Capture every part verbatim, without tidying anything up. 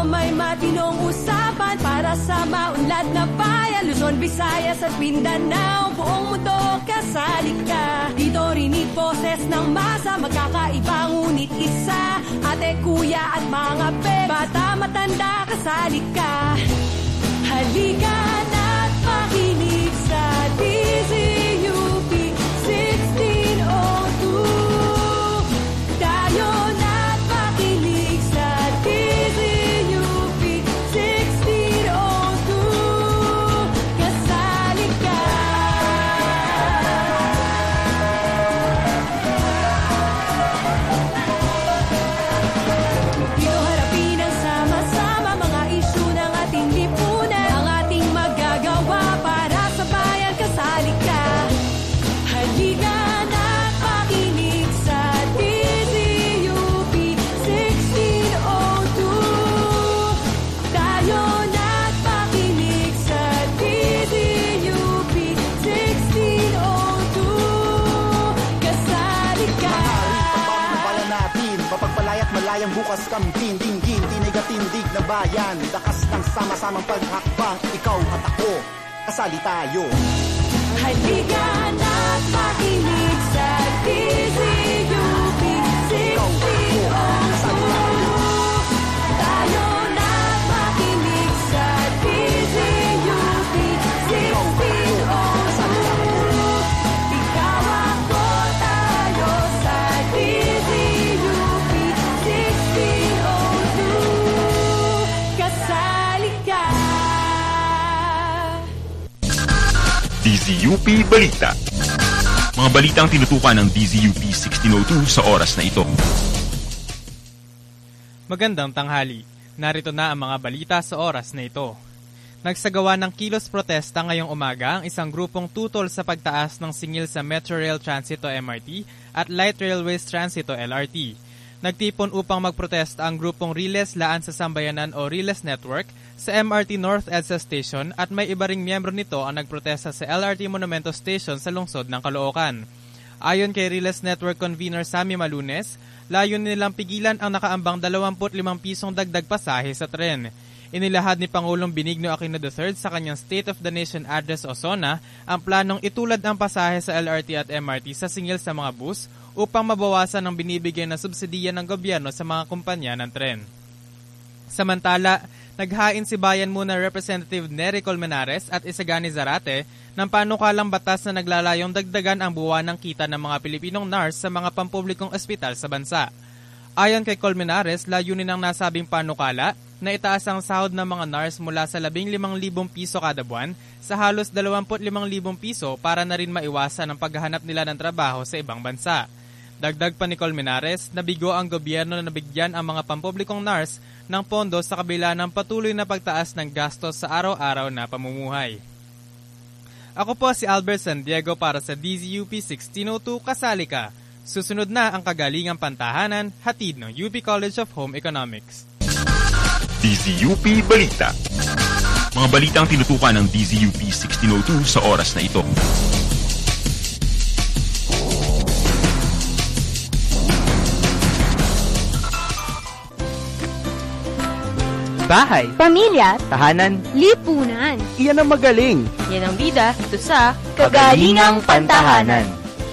may matinong usapan para sa maunlad na bayan, Luzon, Visayas at Mindanao. Buong mundo kasali ka. Dito rinig boses ng masa, magkakaiba ngunit isa. Ate, kuya at mga pe, bata, matanda, kasali ka. Halika na't makinig sa D Z U P sixteen oh two. Tayo na't makinig sa D Z U P sixteen oh two. Kasali ka. Dito harapin ang sama-sama mga isyu ng ating lipunan. Ang ating magagawa para sa bayan, kasali ka. Halika na't makinig sa D Z U P sixteen oh two. Tayo na't makinig sa D Z U P sixteen oh two. Kasali ka. Pala natin, mapagpalaya't malayang bukas kamtin, dinggin, tinigatindig na bayan, lakas ng sama-samang paghakbang, ikaw at ako, kasali tayo. Halika na't makinig sa D Z U P sixteen oh two. Tayo na't makinig sa D Z U P sixteen oh two. Ikaw ako tayo sa D Z U P sixteen oh two. Kasali ka. D Z U P Balita. Mga balitang tinutukan ng D Z U P sixteen oh two sa oras na ito. Magandang tanghali. Narito na ang mga balita sa oras na ito. Nagsagawa ng kilos protesta ngayong umaga ang isang grupong tutol sa pagtaas ng singil sa Metro Rail Transit o M R T at Light Railways Transit o L R T. Nagtipon upang magprotesta ang grupong Riles Laan sa Sambayanan o Riles Network sa M R T North EDSA Station at may iba ring miyembro nito ang nagprotesta sa L R T Monumento Station sa lungsod ng Caloocan. Ayon kay Riles Network convener Sammy Malunes, layon nilang pigilan ang nakaambang dalawampu't limang pisong dagdag pasahe sa tren. Inilahad ni Pangulong Benigno Aquino the third sa kanyang State of the Nation Address o SONA ang planong itulad ang pasahe sa L R T at M R T sa singil sa mga bus upang mabawasan ang binibigay na subsidiya ng gobyerno sa mga kumpanya ng tren. Samantala, naghain si Bayan Muna Representative Nery Colmenares at Isagani Zarate ng panukalang batas na naglalayong dagdagan ang buwan ng kita ng mga Pilipinong nurse sa mga pampublikong ospital sa bansa. Ayon kay Colmenares, layunin ng nasabing panukala na itaas ang sahod ng mga nurse mula sa labing limang libong piso kada buwan sa halos dalawamput limang libong piso para na rin maiwasan ang paghahanap nila ng trabaho sa ibang bansa. Dagdag pa ni Colmenares, nabigo ang gobyerno na nabigyan ang mga pampublikong nurse ng pondo sa kabila ng patuloy na pagtaas ng gastos sa araw-araw na pamumuhay. Ako po si Albert San Diego para sa D Z U P sixteen oh two, kasali ka. Susunod na ang kagalingang pantahanan, hatid ng U P College of Home Economics. D Z U P Balita. Mga balitang tinutukan ng D Z U P sixteen oh two sa oras na ito. Bahay, pamilya, tahanan, lipunan. iyan ang magaling. Yan ang bida ito sa Kagalingang Pantahanan.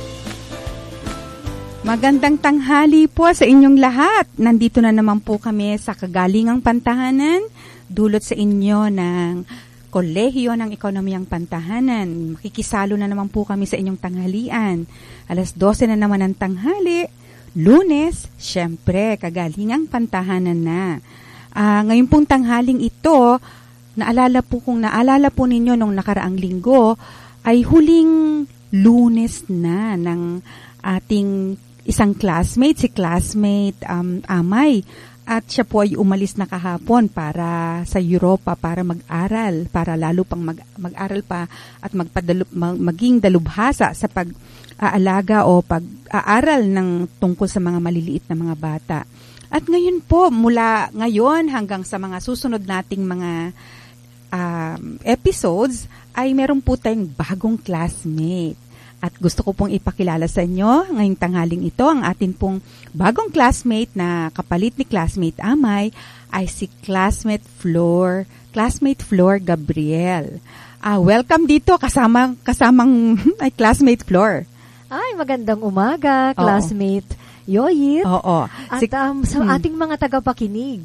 Magandang tanghali po sa inyong lahat. Nandito na naman po kami sa Kagalingang Pantahanan, dulot sa inyo ng Kolehiyo ng Ekonomiyang Pantahanan. Makikisalo na naman po kami sa inyong tanghalian. alas dose na naman ng tanghali, Lunes, syempre, Kagalingang Pantahanan na. Uh, ngayon pong tanghaling ito, naalala po kung naalala po ninyo nung nakaraang linggo, ay huling Lunes na ng ating isang classmate, si classmate um, Amay. At siya po ay umalis na kahapon para sa Europa para mag-aral, para lalo pang mag, mag-aral pa at magpadalo, mag, maging dalubhasa sa pag-aalaga o pag-aaral ng tungkol sa mga maliliit na mga bata. At ngayon po, mula ngayon hanggang sa mga susunod nating mga um, episodes, ay meron po tayong bagong classmate. At gusto ko pong ipakilala sa inyo ngayong tanghaling ito ang atin pong bagong classmate na kapalit ni classmate Amay ay si classmate Flor, classmate Flor Gabriel. Ah, welcome dito kasama kasamang ay classmate Flor. Ay, magandang umaga, classmate Oo. Yoyit. Oo. At Si, um, sa hmm. ating mga tagapakinig.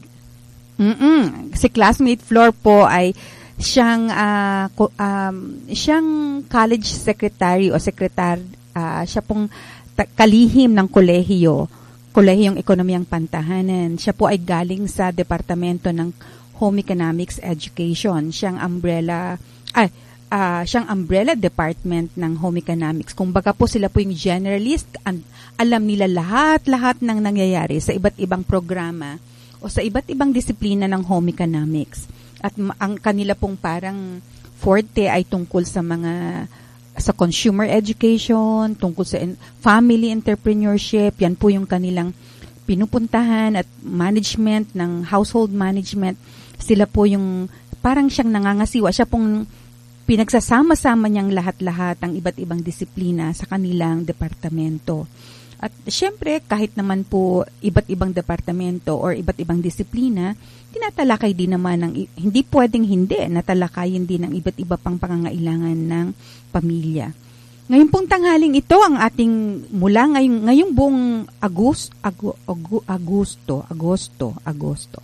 Mm-mm. Si classmate Flor po ay siyang uh, um, siyang college secretary o secretary uh, siya pong ta- kalihim ng kolehiyo, Kolehiyong Ekonomiyang Pantahanan. Siya po ay galing sa Departamento ng Home Economics Education. Siyang umbrella ay uh, siyang umbrella department ng Home Economics. Kung baga po sila po yung generalist, and alam nila lahat-lahat ng nangyayari sa iba't ibang programa o sa iba't ibang disiplina ng Home Economics. At ang kanila pong parang forte ay tungkol sa mga sa consumer education, tungkol sa in, family entrepreneurship. Yan po yung kanilang pinupuntahan at management ng household management. Sila po yung parang siyang nangangasiwa. Siya pong pinagsasama-sama niyang lahat-lahat ang iba't ibang disiplina sa kanilang departamento. At syempre, kahit naman po iba't ibang departamento or iba't ibang disiplina, tinatalakay din naman ng hindi pwedeng hindi, natalakayin din ng iba't iba pang pangangailangan ng pamilya. Ngayon pong tanghaling ito ang ating mula ngayong, ngayong buong Agust, Agu, Agu, Agosto, Agosto, Agosto.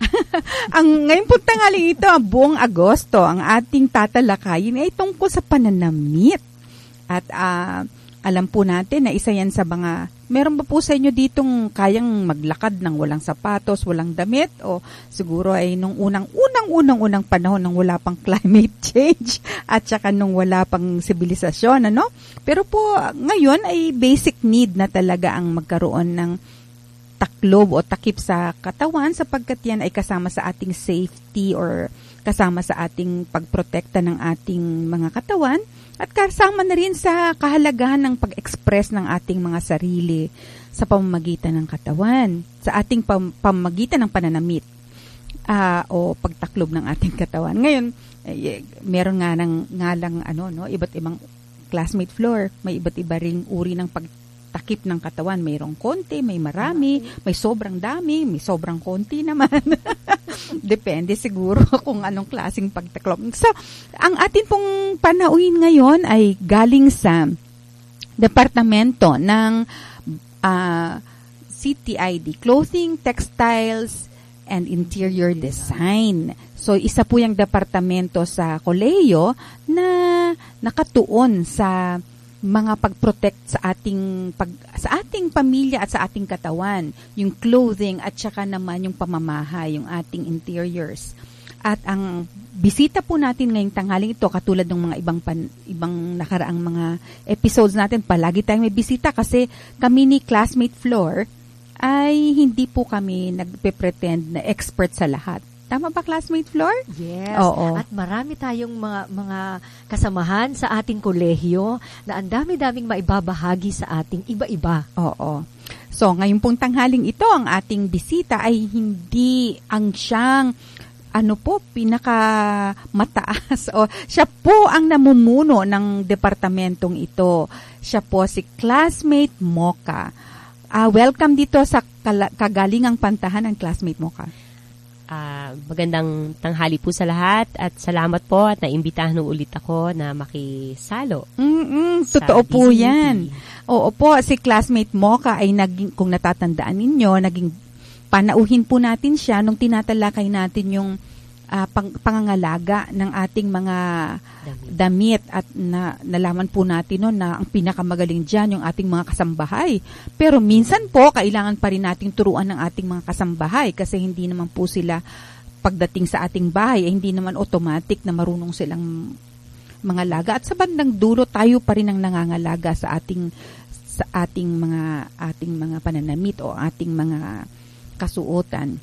ang ngayon pong tanghaling ito, ang buong Agosto, ang ating tatalakayin ay tungkol sa pananamit. At uh, alam po natin na isa yan sa mga, meron ba po sa inyo ditong kayang maglakad ng walang sapatos, walang damit? O siguro ay nung unang, unang, unang, unang panahon nung wala pang climate change at saka nung wala pang sibilisasyon, ano? Pero po ngayon ay basic need na talaga ang magkaroon ng taklob o takip sa katawan sapagkat yan ay kasama sa ating safety or kasama sa ating pagprotekta ng ating mga katawan. At kasama na rin sa kahalagahan ng pag-express ng ating mga sarili sa pamamagitan ng katawan, sa ating pam- pamamagitan ng pananamit uh, o pagtaklob ng ating katawan. Ngayon, eh, meron nga ng nga lang ano no, iba't ibang classmate Flor, may iba't iba ring uri ng pagtakip ng katawan. Mayroong konti, may marami, may sobrang dami, may sobrang konti naman. Depende siguro kung anong klaseng pagtaklob. So, ang atin pong panauhin ngayon ay galing sa departamento ng uh, C T I D, Clothing, Textiles, and Interior Design. So, isa po yung departamento sa kolehiyo na nakatuon sa mga pag-protect sa ating pag, sa ating pamilya at sa ating katawan, yung clothing at saka naman yung pamamahay, yung ating interiors. At ang bisita po natin ngayong tanghaling ito, katulad ng mga ibang pan, ibang nakaraang mga episodes natin, palagi tayong may bisita kasi kami ni classmate Flor ay hindi po kami nagpe-pretend na expert sa lahat. Tama ba, classmate Flor? Yes. Oo. At marami tayong mga mga kasamahan sa ating kolehiyo na ang dami-daming maibabahagi sa ating iba-iba. Oo. So, ngayon pong tanghaling ito, ang ating bisita ay hindi ang siyang ano po, pinaka mataas o siya po ang namumuno ng departamentong ito. Siya po si classmate Mocha. Uh, welcome dito sa kala- kagalingang pantahanan, classmate Mocha. Uh, magandang tanghali po sa lahat at salamat po at naimbitahan ulit ako na makisalo. Mm-mm, totoo po yan. Oo po, si classmate Mocha ay naging, kung natatandaan ninyo, naging panauhin po natin siya nung tinatalakay natin yung uh, pang, pangangalaga ng ating mga damit, damit at na, nalaman po natin no, na ang pinakamagaling dyan yung ating mga kasambahay. Pero minsan po, kailangan pa rin nating turuan ng ating mga kasambahay kasi hindi naman po sila pagdating sa ating bahay, eh, hindi naman automatic na marunong silang mga laga. At sa bandang dulo, tayo pa rin ang nangangalaga sa ating sa ating mga ating mga pananamit o ating mga kasuotan.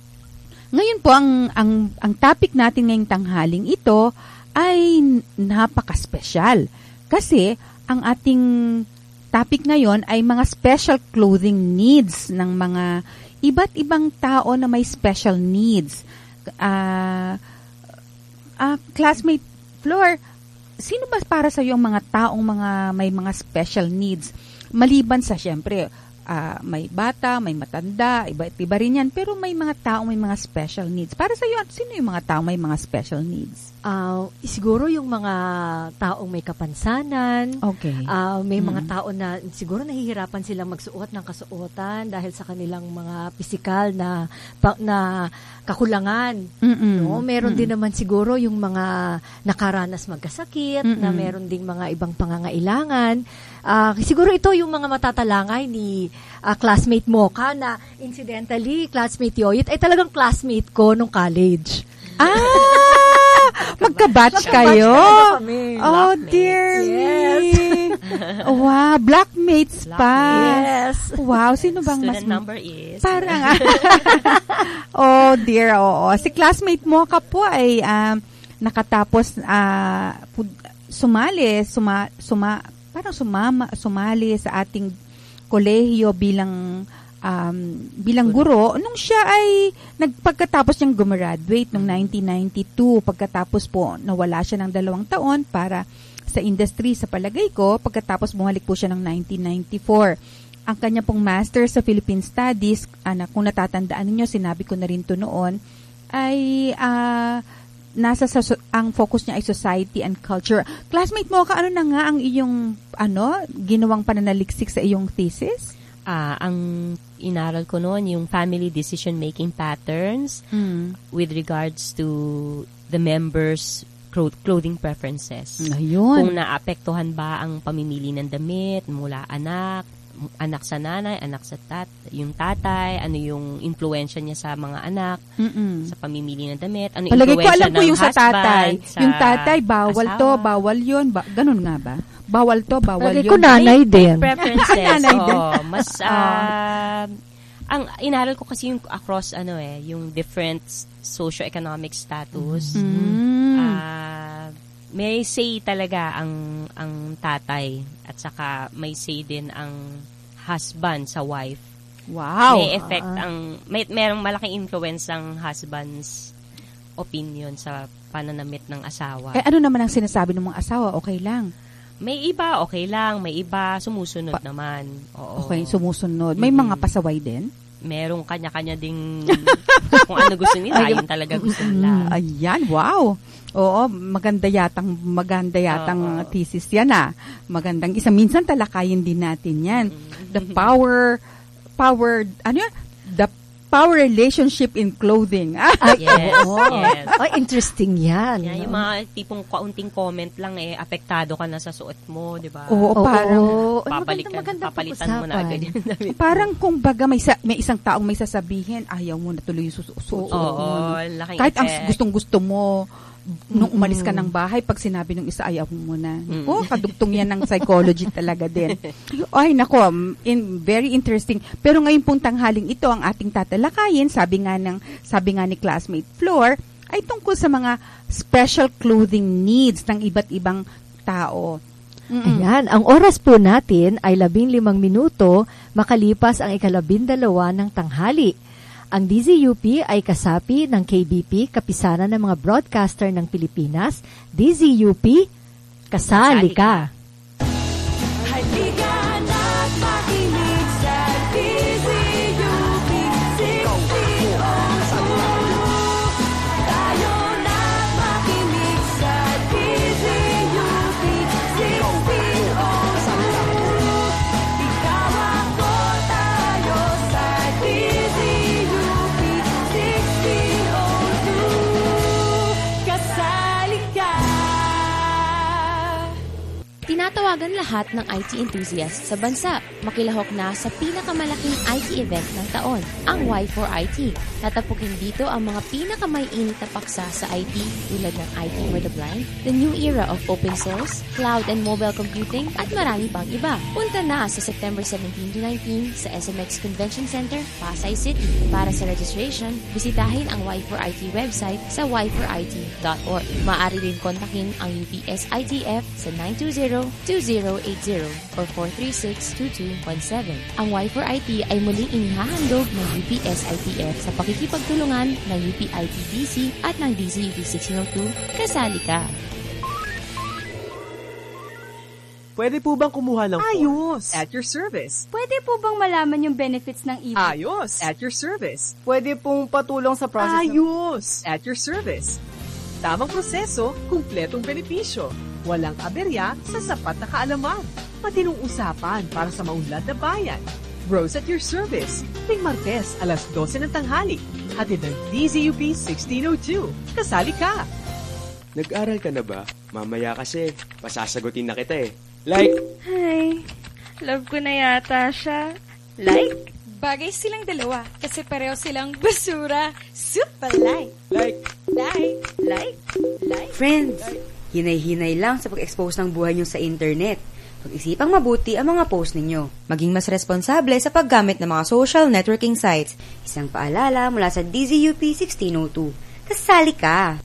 Ngayon po, ang, ang, ang topic natin ngayong tanghaling ito ay napaka-special. Kasi, ang ating topic ngayon ay mga special clothing needs ng mga iba't ibang tao na may special needs. Uh, uh, classmate Flor, sino ba para sa iyo ang mga taong mga may mga special needs? Maliban sa syempre, uh, may bata, may matanda, iba iba rin yan, pero may mga taong may mga special needs. Para sa iyo, sino yung mga taong may mga special needs? Uh, siguro yung mga taong may kapansanan. Okay. Uh, may mm. mga tao na siguro nahihirapan silang magsuot ng kasuotan dahil sa kanilang mga pisikal na pa, na kakulangan. Mm-mm. No, meron Mm-mm. din naman siguro yung mga nakaranas magkasakit, Mm-mm. na meron ding mga ibang pangangailangan. Uh, siguro ito yung mga matatalangay ni uh, classmate Mocha na incidentally, classmate Yoyit ay talagang classmate ko nung college. Ah! Magka-batch kayo? Kami. Oh, Blackmates. dear Yes. me. Wow, blackmates pa. Yes. Wow, sino bang Student mas... number is... Parang... oh, dear, oo. Si classmate mo ka po ay um, nakatapos uh, sumali, suma, suma, parang sumama, sumali sa ating kolehiyo bilang um, bilang guro nung siya ay nagpagkatapos niyang gumraduate noong nineteen ninety-two. Pagkatapos po nawala siya ng dalawang taon para sa industry sa palagay ko. Pagkatapos bumalik po siya ng nineteen ninety-four. Ang kanya pong master sa Philippine Studies, anak, kung natatandaan niyo, sinabi ko na rin to noon, ay uh, nasa sa, ang focus niya ay society and culture. Classmate mo ka, ano na nga ang iyong ano ginawang pananaliksik sa iyong thesis? Ah, ang inaral ko noon yung family decision-making patterns mm. with regards to the members' clothing preferences. Ayun. Kung naapektuhan ba ang pamimili ng damit mula anak, anak sa nanay, anak sa tat, yung tatay, ano yung influensya niya sa mga anak, Mm-mm. sa pamimili ng damit, ano palagay ko influensya alam ko ng yung sa tatay. sa Yung tatay, bawal asawa. to, bawal yun. Ba- ganun nga ba? Bawal to, bawal Palagay yun. ko nanay din. Preferences. Nanay din. Oo, mas, ah, ang inaral ko kasi yung across, ano eh, yung different socio-economic status. Mm. Ah, may say talaga ang ang tatay at saka may say din ang husband sa wife. Wow. May effect ang may merong malaking influence ang husband's opinion sa pananamit ng asawa. Eh, ano naman ang sinasabi ng mga asawa? Okay lang. May iba okay lang, may iba sumusunod Pa- naman. Oo. Okay, sumusunod. May Mm-hmm. mga pasaway din? Merong kanya-kanya ding kung ano gusto nila, yun talaga gusto nila. Ayan, wow. Oo, maganda yatang, maganda yatang Oo. thesis yan ah. Magandang isa. Minsan talakayin din natin yan. The power, power, ano yan? The power relationship in clothing. Yes, Oo. yes. Oh, interesting yan. Yan, yung mga tipong kaunting comment lang eh, apektado ka na sa suot mo, di ba? Oo, Oo, parang, oo. Ay, Papalikan, magandang papalitan mo na pag-usapan. agad yung damit. parang kung baga may, sa, may isang taong may sasabihin, ayaw mo na tuloy yung susuot. Oo, laking Kahit ang effect. gustong-gusto mo, nung umalis ka ng bahay, pag sinabi nung isa, ayaw mo na. Mm. Oh, kadugtong yan ng psychology talaga din. Ay, nako, in, very interesting. Pero ngayon pong tanghaling ito, ang ating tatalakayin, sabi nga, ng, sabi nga ni classmate Flor, ay tungkol sa mga special clothing needs ng iba't ibang tao. Mm-mm. Ayan, ang oras po natin ay labing limang minuto makalipas ang ikalabindalawa ng tanghali. Ang D Z U P ay kasapi ng K B P, Kapisanan ng mga Broadcaster ng Pilipinas. D Z U P, kasali ka. Halika na't makinig sa D Z U P sixteen oh two. Tayo na't makinig sa D Z U P sixteen oh two. Ikaw ako tayo sa D Z U P sixteen oh two. Kasali ka. Tinatawagan lahat ng I T enthusiasts sa bansa. Makilahok na sa pinakamalaking I T event ng taon, ang Y four I T. Tatapukin dito ang mga pinakamaiinit na paksa sa I T tulad ng I T for the Blind, the new era of open source, cloud and mobile computing, at marami pang iba. Punta na sa September seventeen to nineteen sa S M X Convention Center, Pasay City. Para sa registration, bisitahin ang Y four I T website sa y four i t dot org. Maaari rin kontakin ang U P S I T F sa nine two zero, two zero eight zero or four three six, two two one seven. Ang Y four I T ay muling inihahandog ng U P S I T F sa pakikipagtulungan ng U P I T D C at ng D Z U P sixteen oh two. Kasali ka! Pwede po bang kumuha ng form? Ayos! At your service. Pwede po bang malaman yung benefits ng E B? Ayos! At your service. Pwede pong patulong sa process ng... Ayos! At your service. Tamang proseso, kumpletong benepisyo. Walang aberya sa sapat na kaalaman. Matinong usapan para sa maunlad na bayan. Rose at your service. Tuwing Martes, alas dose ng tanghali. Hatid ng D Z U P sixteen oh two. Kasali ka! Nag-aral ka na ba? Mamaya kasi, pasasagutin na kita eh. Like! Ay, love ko na yata siya. Like? Bagay silang dalawa kasi pareho silang basura. Super like. Like. Like. Like. Like. Friends, hinay-hinay lang sa pag-expose ng buhay nyo sa internet. Pag-isipang mabuti ang mga post ninyo. Maging mas responsable sa paggamit ng mga social networking sites. Isang paalala mula sa D Z U P sixteen oh two. Kasali ka!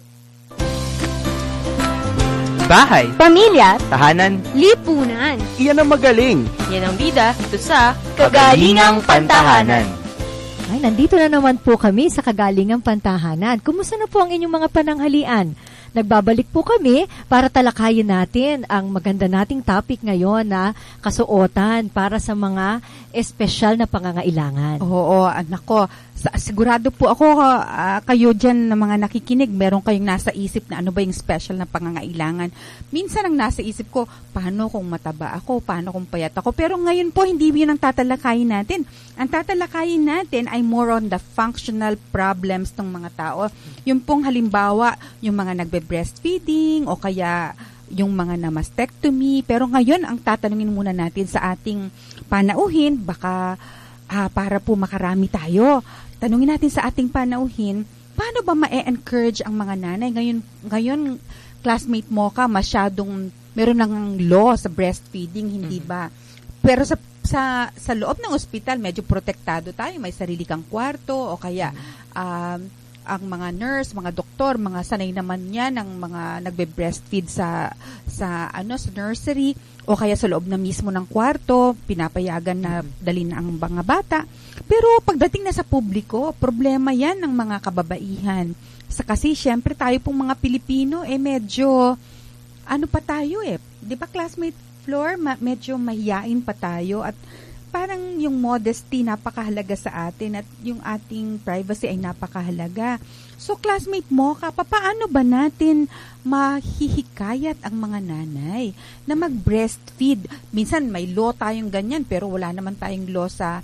Bahay, Pamilya, tahanan, lipunan. iyan ang magaling. Yan ang bida dito sa Kagalingang Pantahanan. Ay, nandito na naman po kami sa Kagalingang Pantahanan. Kumusta na po ang inyong mga pananghalian? Nagbabalik po kami para talakayin natin ang maganda nating topic ngayon na kasuotan para sa mga espesyal na pangangailangan. Oo, anak ko. Sa, sigurado po ako, uh, kayo dyan na mga nakikinig, meron kayong nasa isip na ano ba yung special na pangangailangan. Minsan ang nasa isip ko, paano kung mataba ako, paano kung payat ako. Pero ngayon po, hindi yun ang tatalakayin natin. Ang tatalakayin natin ay more on the functional problems ng mga tao. Yung pong halimbawa, yung mga nagbe-breastfeeding o kaya yung mga na mastectomy. Pero ngayon, ang tatanungin muna natin sa ating panauhin, baka ah, para po makarami tayo. Tanungin natin sa ating panauhin, paano ba ma-encourage ang mga nanay? Ngayon, ngayon classmate mo ka, masyadong, meron ng law sa breastfeeding, hindi mm-hmm. ba? Pero sa, sa, sa loob ng ospital, medyo protektado tayo. May sarili kang kwarto o kaya mm-hmm. um, ang mga nurse, mga doktor, mga sanay naman yan ng mga nagbe-breastfeed sa sa ano sa nursery o kaya sa loob na mismo ng kwarto, pinapayagan na dalhin ang mga bata. Pero pagdating na sa publiko, problema yan ng mga kababaihan. Sa kasi syempre tayo pong mga Pilipino eh medyo ano pa tayo eh, 'di ba classmate Flor, ma- medyo mahiyain pa tayo at parang yung modesty napakahalaga sa atin at yung ating privacy ay napakahalaga. So classmate mo ka, paano ba natin mahihikayat ang mga nanay na mag-breastfeed? Minsan may law tayong ganyan pero wala naman tayong law sa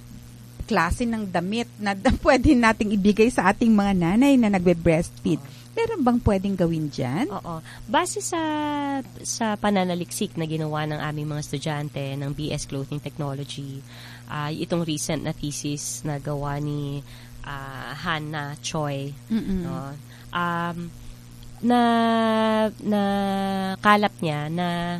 klase ng damit na pwede nating ibigay sa ating mga nanay na nagbe-breastfeed. Meron bang pwedeng gawin dyan? Oo. Base sa sa pananaliksik na ginawa ng aming mga estudyante ng B S Clothing Technology, uh, itong recent na thesis na gawa ni uh, Hannah Choi, no? Um, na na kalap niya na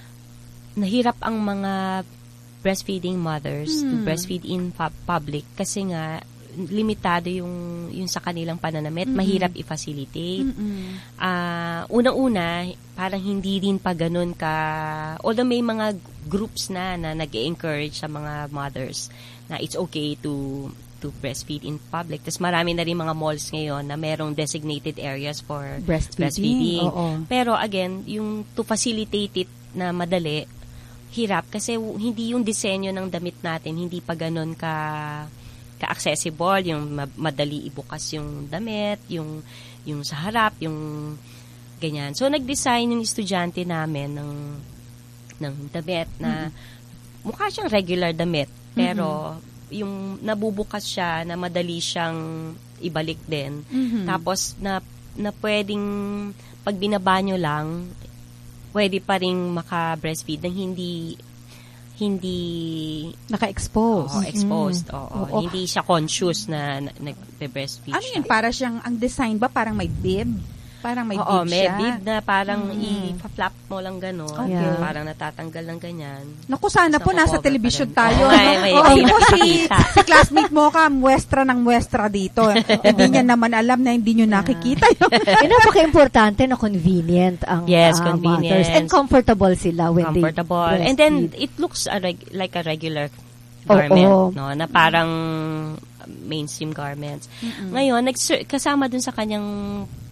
nahirap ang mga breastfeeding mothers hmm. to breastfeed in pub- public kasi nga limitado yung yung sa kanilang pananamit, mm-hmm. mahirap i-facilitate. Mm-hmm. Uh, unang-una, parang hindi din pa ganun ka, although may mga groups na na nag-encourage sa mga mothers na it's okay to to breastfeed in public. Tapos marami na rin mga malls ngayon na merong designated areas for breastfeeding. breastfeeding. Pero again, yung to facilitate it na madali, hirap kasi hindi yung disenyo ng damit natin, hindi pa ganun ka ka-accessible, yung madali ibukas yung damit, yung yung sa harap, yung ganyan. So nag-design yung estudyante namin ng ng damit na mm-hmm. mukha siyang regular damit, pero mm-hmm. yung nabubukas siya na madali siyang ibalik din. Mm-hmm. Tapos na na pwedeng pag binabanyo lang, pwede pa ring maka-breastfeed ng hindi hindi naka-expose. Oo, exposed. Mm. Oo, Oo. Hindi siya conscious na nagbe-breastfeed ano siya. Ano yun? Para siyang, ang design ba parang may bib? Parang may Oo, bib may siya? bib na parang mm. i-flap mo lang gano'n. Okay. Yeah. Parang natatanggal lang ganyan. Naku, sana po nasa television tayo. Oo, may, may, Oo, may oh, si, si classmate mo ka, muestra ng muestra dito. Hindi niya naman alam na hindi niyo nakikita yun. Yung napaka-importante na convenient ang yes, uh, convenient. mothers. And comfortable sila when comfortable. they breastfeed. And then, it looks a reg- like a regular garment, oh, oh. no, na parang mainstream garments. Mm-mm. Ngayon, nag- kasama dun sa kanyang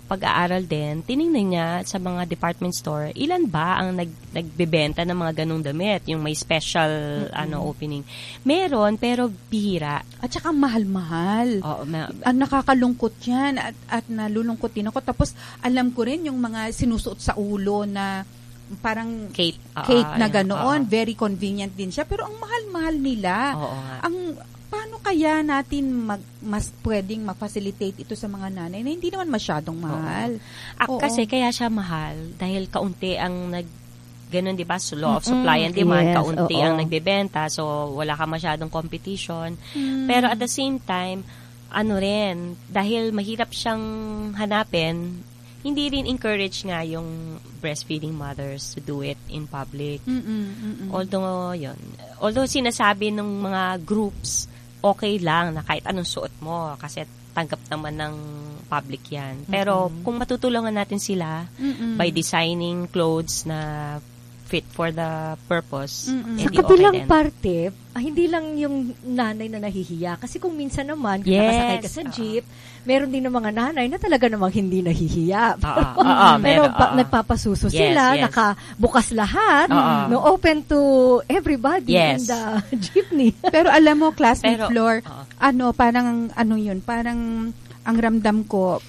pag-aaral din, tiningnan niya sa mga department store, ilan ba ang nag, nagbebenta ng mga ganong damit, yung may special mm-hmm. ano opening. Meron, pero bihira. At saka mahal-mahal. Oo, ma- ang nakakalungkot yan at, at nalulungkot din ako. Tapos alam ko rin yung mga sinusuot sa ulo na parang cape, cape uh, na yeah, ganoon. uh, Very convenient din siya. Pero ang mahal-mahal nila. Oo nga. Ang paano kaya natin mag, mas pwedeng ma-facilitate ito sa mga nanay na hindi naman masyadong mahal? Ah, kasi kaya siya mahal dahil kaunti ang nag ganun, di ba? So, law of supply and Mm-mm. demand, Yes, kaunti oo. ang nagbebenta, so wala ka masyadong competition. Mm. Pero at the same time, ano rin, dahil mahirap siyang hanapin, hindi rin encourage nga yung breastfeeding mothers to do it in public. Mm-mm, mm-mm. Although, yun. Although sinasabi ng mga groups, okay lang na kahit anong suot mo kasi tanggap naman ng public yan. Pero Mm-mm. kung matutulungan natin sila Mm-mm. by designing clothes na fit for the purpose, Mm-mm. Sa edi okay kabilang din. parte, ah, hindi lang yung nanay na nahihiya. Kasi kung minsan naman, kung Yes, nakasakay ka sa oo. jeep, meron din ng mga nanay na talaga namang hindi nahihiya. Oo, oo, Pero meron, pa- oo. nagpapasuso Yes, sila, yes. nakabukas lahat, Oo. no, open to everybody Yes. in the jeepney. Pero alam mo, classmate Pero, Flor, oo. ano, parang, ano yun, parang, ang ramdam ko,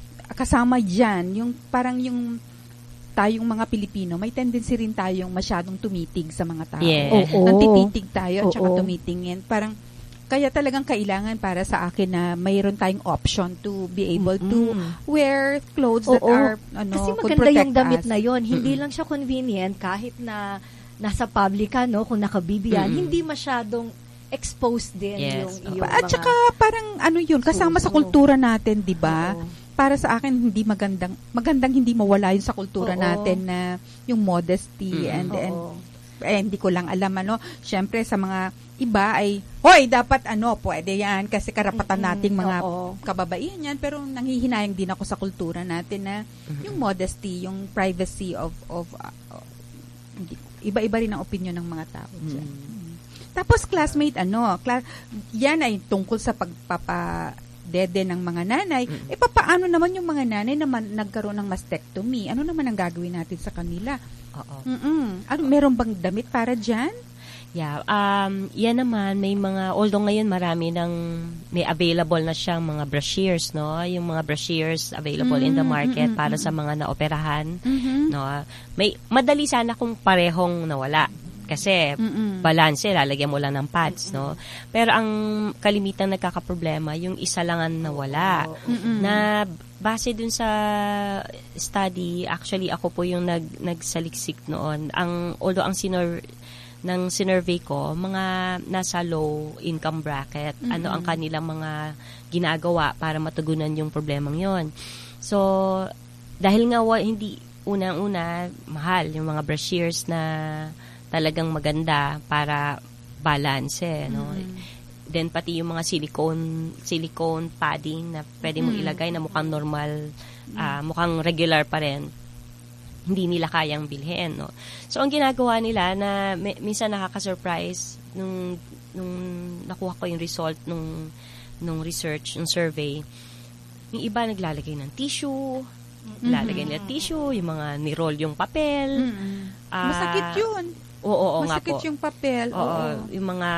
kasama dyan, yung, parang yung, tayong mga Pilipino, may tendency rin tayong masyadong tumitig sa mga tao. Yeah. Oo. Nantititig tayo at saka Oo. tumitingin. Parang, kaya talagang kailangan para sa akin na mayroon tayong option to be able to Mm-mm. wear clothes that Oo. are, ano, Kasi could maganda protect yung damit us. na yon. Hindi lang siya convenient kahit na nasa public ka, no, kung nakabibiyan, Mm-mm. hindi masyadong exposed din Yes. yung, yung At mga... saka parang ano yun, kasama sa Suso. kultura natin, di ba? Oo. Para sa akin, hindi magandang, magandang hindi mawala yun sa kultura Oo. natin na yung modesty Mm. and, and Oo. eh, hindi ko lang alam, ano, syempre sa mga iba ay, hoy, dapat ano, pwede yan, kasi karapatan Mm-mm. nating mga Oo. kababaihan yan, pero nanghihinayang din ako sa kultura natin na yung modesty, yung privacy of, of uh, uh, hindi- iba-iba rin ang opinion ng mga tao dyan. Mm. Tapos classmate, ano, cla- yan ay tungkol sa pagpapa dede ng mga nanay. Mm. Eh, papaano naman yung mga nanay na man, nagkaroon ng mastectomy? Ano naman ang gagawin natin sa kanila? Oo. Mm-mm. Ano, meron bang damit para dyan? Yeah, um, yan naman, may mga, although ngayon marami ng, may available na siyang mga brashears, no? Yung mga brashears available in the market Mm, mm, para mm, sa mga naoperahan, Mhm. no? May, madali sana kung parehong nawala. Kasi, Mm-mm. balance, lalagyan mo lang ng pads, no? Pero ang kalimitan nagkakaproblema, yung isa lang ang nawala. Mm-mm. Na base dun sa study, actually ako po yung nag nagsaliksik noon. Ang although ang sinor ng sinurvey ko, mga nasa low income bracket, Mm-mm. ano ang kanilang mga ginagawa para matugunan yung problemang yon. So, dahil nga wa, hindi unang-una mahal yung mga brashears na talagang maganda para balance, eh, no? Mm. Then pati yung mga silicone silicone padding na pwede mo Mm. ilagay na mukhang normal, ah, mukhang regular pa rin. Hindi nila kayang bilhin, no? So ang ginagawa nila na may, minsan nakaka-surprise nung nung nakuha ko yung result nung nung research, nung survey. Yung iba naglalagay ng tissue, naglalagay nila tissue, yung mga ni-roll yung papel. Mm-mm. Ah, Masakit yun. Oo, oo nga Masakit po. yung papel. Oo, Oo. yung mga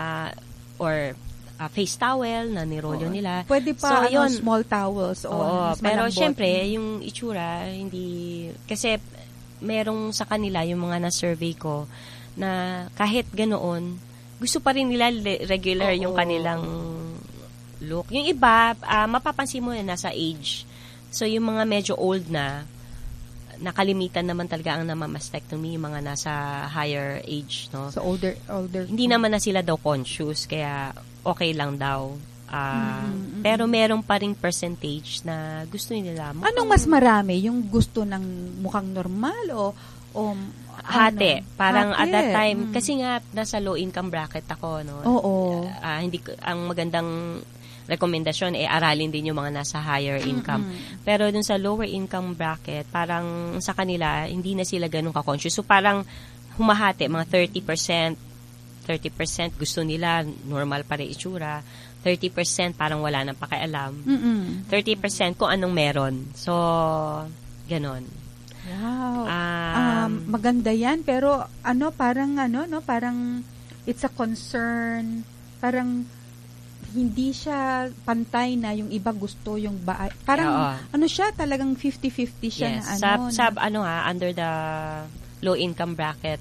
or ah, face towel na nirolyo nila. Pwede pa, So, ano, yun. small towels. O, Oo, mas pero malambot. syempre, yung itsura, hindi, kasi merong sa kanila, yung mga na-survey ko, na kahit ganoon, gusto pa rin nila le- regular Oo. yung kanilang look. Yung iba, ah, mapapansin mo na nasa age. So, yung mga medyo old na, nakalimitan naman talaga ang namamastectomy, yung mga nasa higher age, no? So, older, older. Hindi naman na sila daw conscious, kaya okay lang daw. Ah, Mm-mm. pero merong pa ring percentage na gusto nila. Mukhang Anong mas marami? Yung gusto ng mukhang normal o o hati. ano? Parang at Hati. that time, Mm. kasi nga nasa low income bracket ako, no? Oo. Ah, hindi ko- ang magandang rekomendasyon eh aralin din yung mga nasa higher income. Mm-mm. Pero dun sa lower income bracket, parang sa kanila hindi na sila ganun ka-conscious. So parang humahati mga thirty percent thirty percent gusto nila, normal pa rin itsura. thirty percent parang wala nang pakialam. Mm-mm. thirty percent kung anong meron. So, ganon. Wow. Um, um, maganda yan. Pero, ano, parang, ano, no, parang, it's a concern. Parang, hindi siya pantay na yung iba gusto yung ba parang Oo. ano siya talagang fifty-fifty siya yes. na ano Sab, na, sab, ano ha, under the low income bracket.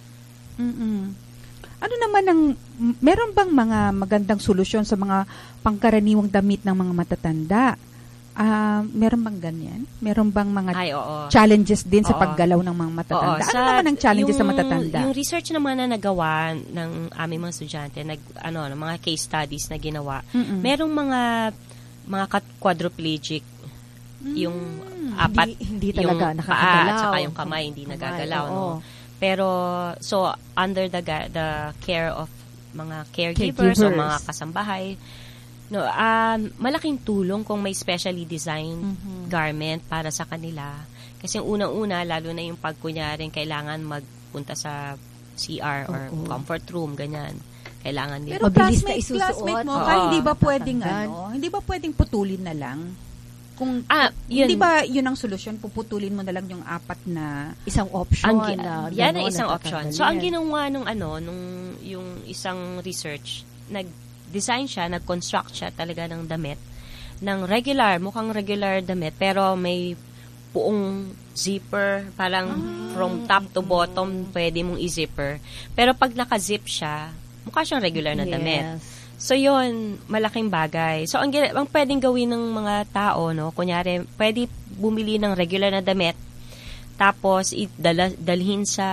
Mm-mm. Ano naman ang m- meron bang mga magandang solusyon sa mga pangkaraniwang damit ng mga matatanda? Ah, uh, meron bang ganyan? Meron bang mga Ay, oo. challenges din sa Oo. paggalaw ng mga matatanda? Oo. Ano Sa, naman ang challenges yung, sa matatanda? Yung research naman na nagawa ng aming mga estudyante, nag ano, ng mga case studies na ginawa. Mm-mm. Merong mga mga quadriplegic, mm, yung apat, hindi, hindi talaga yung nakakagalaw. paa at saka yung kamay hindi Kamay, nagagalaw, oo. no. Pero so under the the care of mga caregivers, caregivers. o mga kasambahay, no, um, malaking tulong kung may specially designed Mm-hmm. garment para sa kanila. Kasi yung unang-una, lalo na yung pag kunyaring kailangan magpunta sa C R or Oo. comfort room, ganyan. Kailangan nila. Pero Mabilis na classmate, isusuot. classmate mo, Oo. kaya hindi ba pwedeng Tatanggal. ano, hindi ba pwedeng putulin na lang? Kung Ah, yun. hindi ba yun ang solusyon, puputulin mo na lang yung apat na Isang option Ang, gi- na yan ang gano'n, isang na option. tatanggalin. So, ang ginawa nung ano, nung yung isang research, nag-design siya, nag-construct siya talaga ng damit, ng regular, mukhang regular damit, pero may buong zipper, parang from top to bottom, pwede mong i-zipper. Pero pag naka-zip siya, mukha siyang regular na damit. Yes. So, yun, malaking bagay. So, ang, gina- ang pwedeng gawin ng mga tao, no, kunyari, pwede bumili ng regular na damit, tapos idala, dalhin sa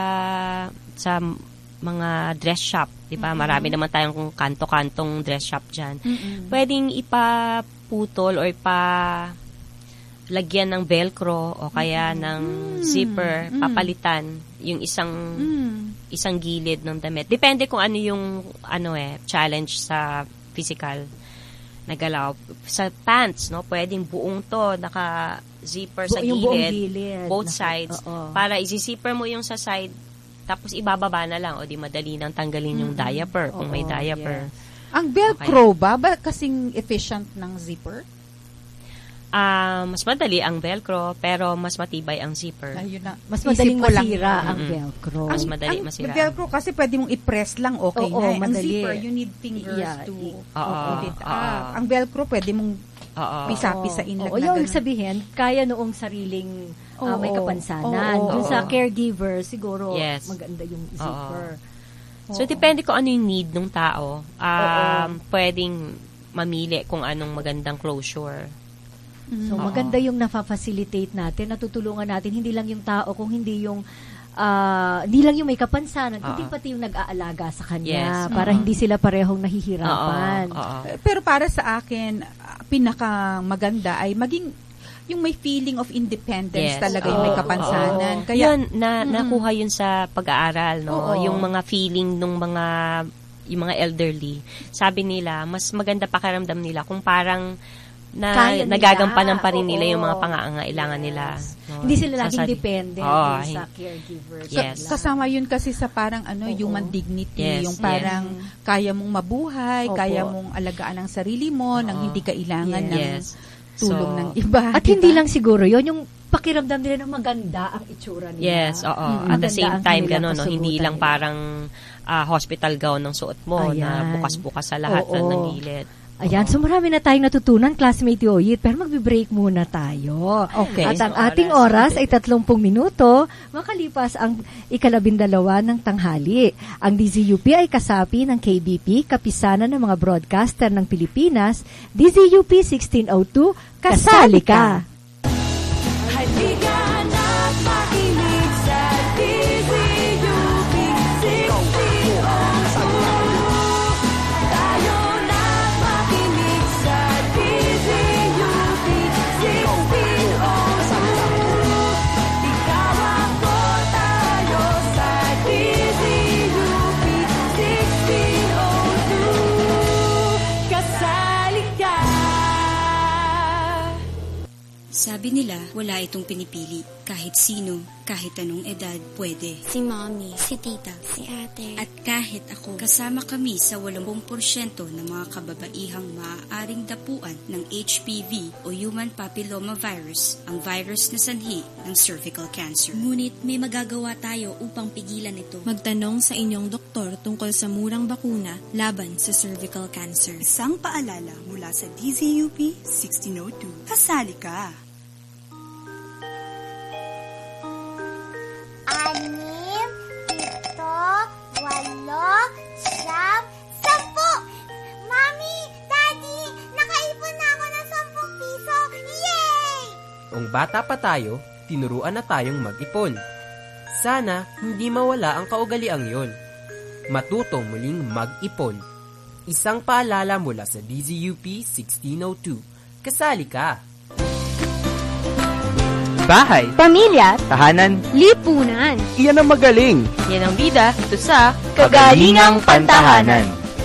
sa mga dress shop, di ba? Mm-hmm. Marami naman tayong kanto-kantong dress shop dyan. Mm-mm. Pwedeng ipaputol o ipa lagyan ng velcro o kaya ng zipper, Mm. papalitan yung isang mm, isang gilid ng damit. Depende kung ano yung ano eh challenge sa physical na galaw. Sa pants, no, pwedeng buong to naka zipper sa Bu- yung buong gilid, gilid. both Naka- sides, oo. para i-zipper mo yung sa side, tapos ibababa na lang o di madali nang tanggalin yung diaper kung may Oo, diaper. ang Velcro ba ba kasing efficient ng zipper? Ah, mas madali ang Velcro pero mas matibay ang zipper. Ayun na. Mas Isip madaling ko lang masira yun. ang Mm-mm. Velcro. Mas madali ang masira. Velcro kasi pwede mong i-press lang, okay Oo, na. Ang madali. zipper, you need fingers Yeah, to i- Oo, put it oo. up. Ang Velcro, pwede mong Oo. pisa-pisain lang Oo, na yung ganun. ibig sabihin, kaya noong sariling ah, may Oo. kapansanan. Oo, Dun oo. sa caregiver, siguro Yes. maganda yung zipper. So, depende kung ano yung need ng tao. Um, pwedeng mamili kung anong magandang closure. So, Oo. maganda yung nafa-facilitate natin, natutulungan natin, hindi lang yung tao, kung hindi yung ah, hindi lang yung may kapansanan, kundi Oo. pati yung nag-aalaga sa kanya Yes. para Oo. hindi sila parehong nahihirapan. Oo. Oo. Eh, Pero para sa akin, ah, pinaka maganda ay maging yung may feeling of independence Yes. talaga yung may Oo. kapansanan. Oo. Kaya, yun, na, Mm-mm. nakuha yun sa pag-aaral, no? Oo. Yung mga feeling ng mga yung mga elderly. Sabi nila, mas maganda pakiramdam nila kung parang na Kaya nila. nagagampanan pa rin nila Oo. yung mga pangangailangan nila. No? Hindi sila Sa laging sarili. dependent Oo, dun sa hin- caregiver. Yes. nila. kasama yun kasi sa parang ano, human dignity. Yes, Yung parang kaya mong mabuhay, Opo. kaya mong alagaan ang sarili mo, nang hindi kailangan ng Yes. tulong So, ng iba. At diba? hindi lang siguro yon yung pakiramdam nila na maganda ang itsura nila. Yes, oo. Mm, At the maganda same ang time, kanilang gano'n, no? Hindi kasagutan lang nila. parang ah, hospital gown ng suot mo na Ayan. bukas-bukas sa lahat Oo. na ng gilid. Ayan, so marami na tayong natutunan, classmate Yoyit, pero magbe-break muna tayo. Okay. At ang So, ating oras ay tatlumpung minuto, makalipas ang ikalabindalawa ng tanghali. Ang D Z U P ay kasapi ng K B P, kapisanan ng mga broadcaster ng Pilipinas, D Z U P sixteen oh two, kasali ka! Halika na't makinig sa D Z U P sixteen oh two. Tayo na't makinig sa D Z U P sixteen oh two. Ikaw ako, tayo sa D Z U P sixteen oh two. Kasali ka! Sabi nila, wala itong pinipili. Kahit sino, kahit anong edad, pwede. Si mommy, si tita, si ate. At kahit ako, kasama kami sa eighty percent ng mga kababaihang maaaring dapuan ng H P V o Human Papilloma Virus, ang virus na sanhi ng cervical cancer. Ngunit may magagawa tayo upang pigilan ito. Magtanong sa inyong doktor tungkol sa murang bakuna laban sa cervical cancer. Isang paalala mula sa D Z U P sixteen oh two. Kasali ka! Anim, pito, walo, siyam, sampu! Mami, Daddy, nakaipon na ako ng sampung piso! Yay! Kung bata pa tayo, tinuruan na tayong mag-ipon. Sana hindi mawala ang kaugaliang yon. Matutong muling mag-ipon. Isang paalala mula sa D Z U P sixteen oh two. Kasali ka! Bahay, pamilya, tahanan, lipunan. Iyan ang magaling. Yan ang bida ito sa Kagalingang Pantahanan.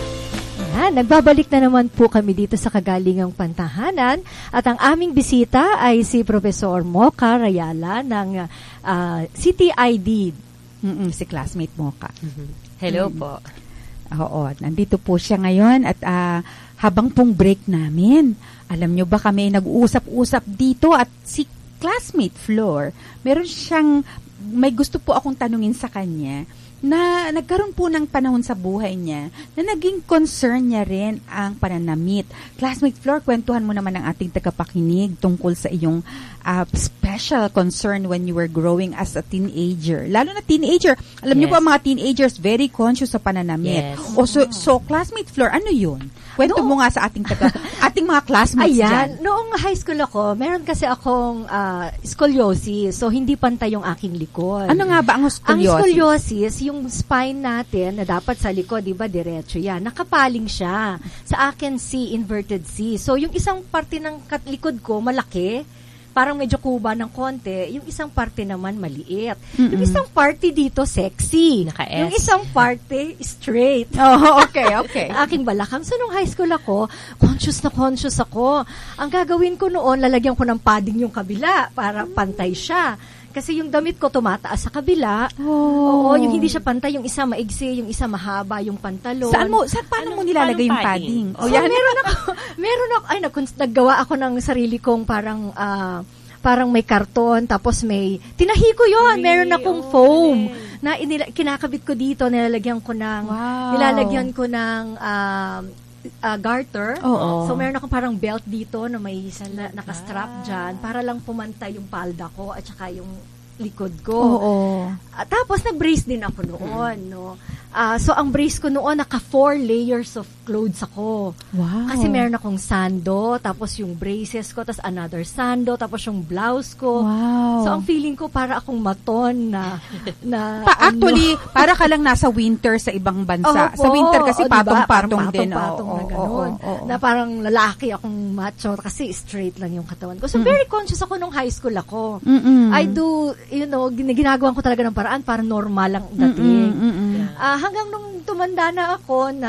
Yan, nagbabalik na naman po kami dito sa Kagalingang Pantahanan at ang aming bisita ay si Professor Mocha Rayala ng uh, C T I D. Mm-mm, si classmate Mocha. Mm-hmm. Hello mm. po. Oo, nandito po siya ngayon at uh, habang pong break namin, alam nyo ba kami nag-uusap-usap dito at si classmate Flor, meron siyang, may gusto po akong tanungin sa kanya na nagkaroon po ng panahon sa buhay niya na naging concern niya rin ang pananamit. Classmate Flor, kwentuhan mo naman ang ating tagapakinig tungkol sa iyong uh, special concern when you were growing as a teenager. Lalo na teenager. Alam yes. niyo po, mga teenagers very conscious sa pananamit. Yes. O so, so, classmate Flor, ano yun? Kwento mo nga sa ating taga, ating mga classmates Ayan, dyan. Noong high school ako, meron kasi akong uh, scoliosis. So, hindi pantay yung aking likod. Ano nga ba ang scoliosis? Ang scoliosis, yung spine natin na dapat sa likod, di ba, diretso yan. Nakapaling siya. Sa akin, C, inverted C. So, yung isang parte ng likod ko, malaki. Parang medyo kuba ng konti. Yung isang parte naman, maliit. Mm-mm. Yung isang parte dito, sexy. Naka-S. Yung isang parte, straight. Oh, okay, okay. Aking balakang. So, nung high school ako, conscious na conscious ako. Ang gagawin ko noon, lalagyan ko ng padding yung kabila para pantay siya. Kasi yung damit ko tumataas sa kabila. Oh. Oo, yung hindi siya pantay, yung isa maigsi, yung isa mahaba, yung pantalon. Saan mo, saan, paano ano, mo nilalagay yung padding? Oh, so, yan. Meron ako, meron ako, ay, nag, naggawa ako ng sarili kong parang, uh, parang may karton, tapos may, tinahi ko yun, meron akong oh, foam, okay. na inila, kinakabit ko dito, nilalagyan ko ng, wow. nilalagyan ko ng, uh, uh, garter. Oo. So, meron akong parang belt dito na may na, nakastrap dyan para lang pumantay yung palda ko at saka yung likod ko. Oo. Uh, tapos, nag-brace din ako noon, no? Uh, so, ang brace ko noon, naka four layers of clothes ako. Wow. Kasi meron akong sando, tapos yung braces ko, tapos another sando, tapos yung blouse ko. Wow. So, ang feeling ko, para akong maton na... na pa, actually, ano, para ka lang nasa winter sa ibang bansa. Opo, sa winter kasi o, diba? patong-patong din. Patong-patong oh, na gano'n. Oh, oh, oh. Na parang lalaki akong macho kasi straight lang yung katawan ko. So, mm-hmm. very conscious ako nung high school ako. Mm-hmm. I do, you know, ginagawan ko talaga ng paraan para normal lang dating. Mm-hmm. Uh, hanggang nung tumanda na ako na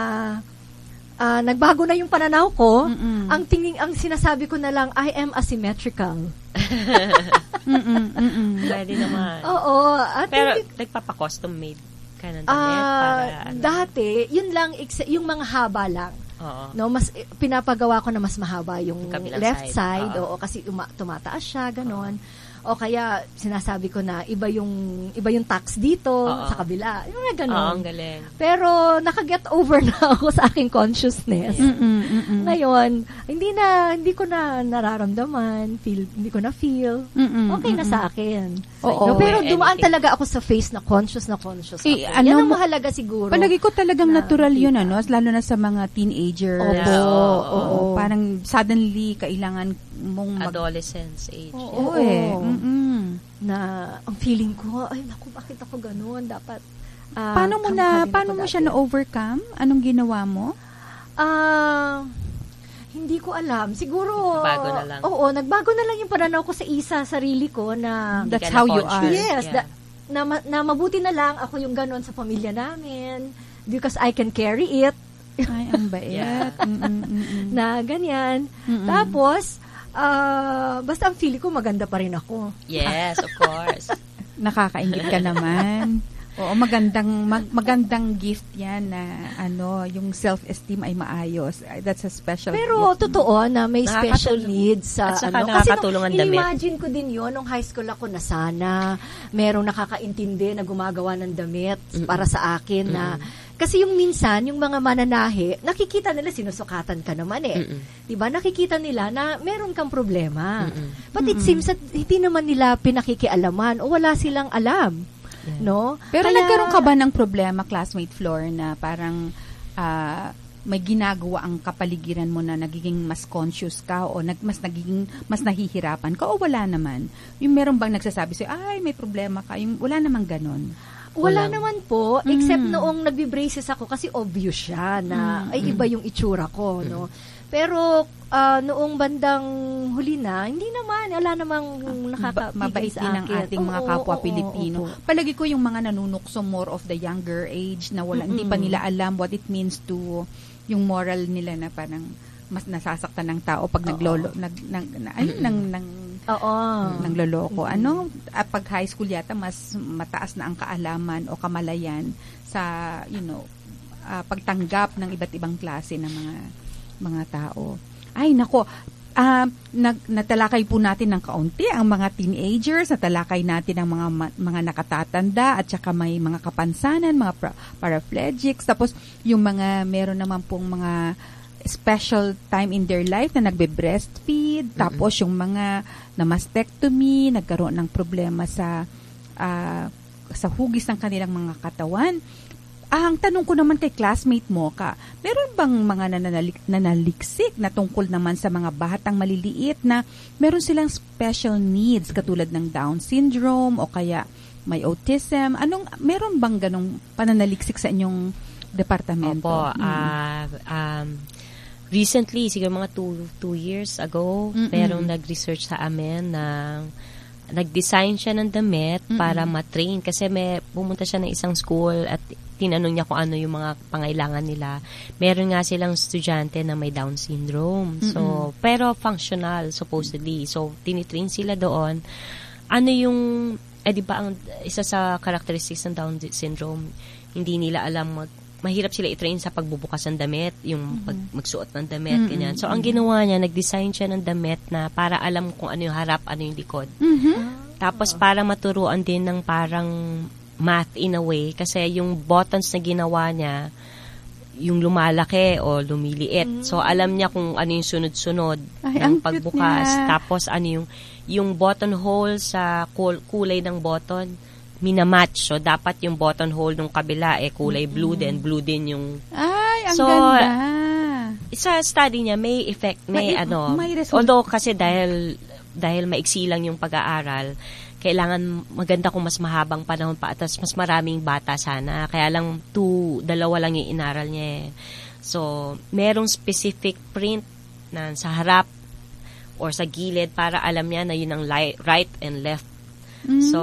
uh, nagbago na yung pananaw ko, mm-mm. ang tingin ang sinasabi ko na lang, I am asymmetrical. mm-mm, mm-mm. Pwede naman. Oo. At pero hindi, nagpapa-custom made ka ng damit? Uh, para, ano? Dati, yun lang, yung mga haba lang. Oo. No, mas pinapagawa ko na mas mahaba yung left side, side oo. oo, kasi uma, tumataas siya, ganon. Oo. O kaya sinasabi ko na iba yung iba yung tax dito Oo. sa kabila. Yung mga ganun. Oo, ang galing. Pero naka-get over na ako sa aking consciousness. Yeah. Mm-mm, mm-mm. Ngayon, hindi na hindi ko na nararamdaman, feel hindi ko na feel. Mm-mm, okay mm-mm. na sa akin. Oo. No, pero dumaan talaga ako sa face na conscious na conscious ako. Eh, ano, yan ang mahalaga siguro. Palagi ko talagang na, natural yun, ano? Lalo na sa mga teenager. Opo. Yeah. Oo, oo, oo. Parang suddenly, kailangan mong mag- adolescence age. Oo, yeah. eh. Mm-mm. Na ang feeling ko, ay naku, bakit ako ganoon? Dapat uh, paano mo na paano mo siya na-overcome? Anong ginawa mo? Ah, uh, hindi ko alam. Siguro bago na lang. Oo, nagbago na lang yung pananaw ko sa isa, sarili ko na that's how you are. Yes, yeah. da, na, na mabuti na lang ako yung ganoon sa pamilya namin because I can carry it. Ay, ang bait. Yeah. na ganyan. Mm-mm. Tapos Ah, basta ang feeling ko maganda pa rin ako. Yes, of course. Nakakaingit ka naman. Oo, magandang mag, magandang gift 'yan na ano, yung self-esteem ay maayos. That's a special Pero gift. totoo na may special needs sa At saka ano. nakakatulong ang damit. Imagine ko din 'yon nung high school ako na sana merong nakakaintindi na gumagawa ng damit Mm-mm. para sa akin na kasi yung minsan yung mga mananahi, nakikita nila sinusukatan ka naman eh. Mm-mm. 'Di ba? Nakikita nila na meron kang problema. Mm-mm. But it Mm-mm. seems that hindi naman nila pinakikialaman o wala silang alam. No? Pero Kaya- nagkaroon ka ba ng problema, classmate Flor, na parang ah, may ginagawa ang kapaligiran mo na nagiging mas conscious ka o nag, mas nagiging mas nahihirapan ka o wala naman? Yung meron bang nagsasabi sa'yo, ay, may problema ka? Yung, wala namang ganon. Wala Walang- naman po, except Mm. noong nagbe-braces ako kasi obvious siya na Mm. ay iba yung itsura ko, no? Pero ah, noong bandang huli na, hindi naman, wala namang Ba- nakakabigay mabait sa din ang akin. ating mga Oo, kapwa oo, Pilipino. oo, oo. Palagi ko yung mga nanunukso more of the younger age na wala, hindi pa Mm-mm. nila alam what it means to yung moral nila na parang mas nasasaktan ng tao pag naglolo nag nang na, ayun, nang nang Oo. nangloloko. Mm-mm. Ano ah, pag high school yata mas mataas na ang kaalaman o kamalayan sa you know ah, pagtanggap ng iba't ibang klase ng mga mga tao. Ay nako, ah, nag natalakay po natin ng kaunti ang mga teenagers, natalakay natin ang mga ma- mga nakatatanda at saka may mga kapansanan, mga pra- paraplegics, tapos yung mga meron naman pong mga special time in their life na nagbe-breastfeed, tapos yung mga na mastectomy, nagkaroon ng problema sa ah, sa hugis ng kanilang mga katawan. Ah, ang tanong ko naman kay classmate mo ka, meron bang mga nananalik, nanaliksik na tungkol naman sa mga batang maliliit na meron silang special needs katulad ng Down syndrome o kaya may autism? Anong meron bang ganong pananaliksik sa inyong departamento? Opo, Mm. ah, um, recently, siguro mga two, two years ago, Mm-mm. merong nag-research sa amin na nag-design siya ng damit Mm-mm. para matrain kasi may pumunta siya ng isang school at tinanong niya kung ano yung mga pangailangan nila. Meron nga silang estudyante na may Down syndrome. So, Mm-mm. pero functional supposedly. So, tinitrain sila doon. Ano yung eh di ba ang isa sa characteristics ng Down syndrome, hindi nila alam mag mahirap sila i-train sa pagbubukas ng damit, yung Mm-hmm. pag, magsuot ng damit, Mm-mm. ganyan. So, ang ginawa niya, nag-design siya ng damit na para alam kung ano yung harap, ano yung likod. Mhm. Tapos, para maturuan din ng parang math in a way, kasi yung buttons na ginawa niya, yung lumalaki o lumiliit. So, alam niya kung ano yung sunod-sunod Ay, ng ang cute pagbukas. niya. Tapos, ano yung, yung button hole sa kul- kulay ng button, minamatch. So, dapat yung button hole ng kabila, eh, kulay blue din. Blue din yung... Ay, ang So, ganda. Sa study niya, may effect, may, May- ano, may result. although kasi dahil, dahil maiksi lang yung pag-aaral, kailangan maganda kung mas mahabang panahon pa at mas maraming bata sana. Kaya lang, two, dalawa lang yung inaral niya eh. So, merong specific print na sa harap or sa gilid para alam niya na yun ang li- right and left. So,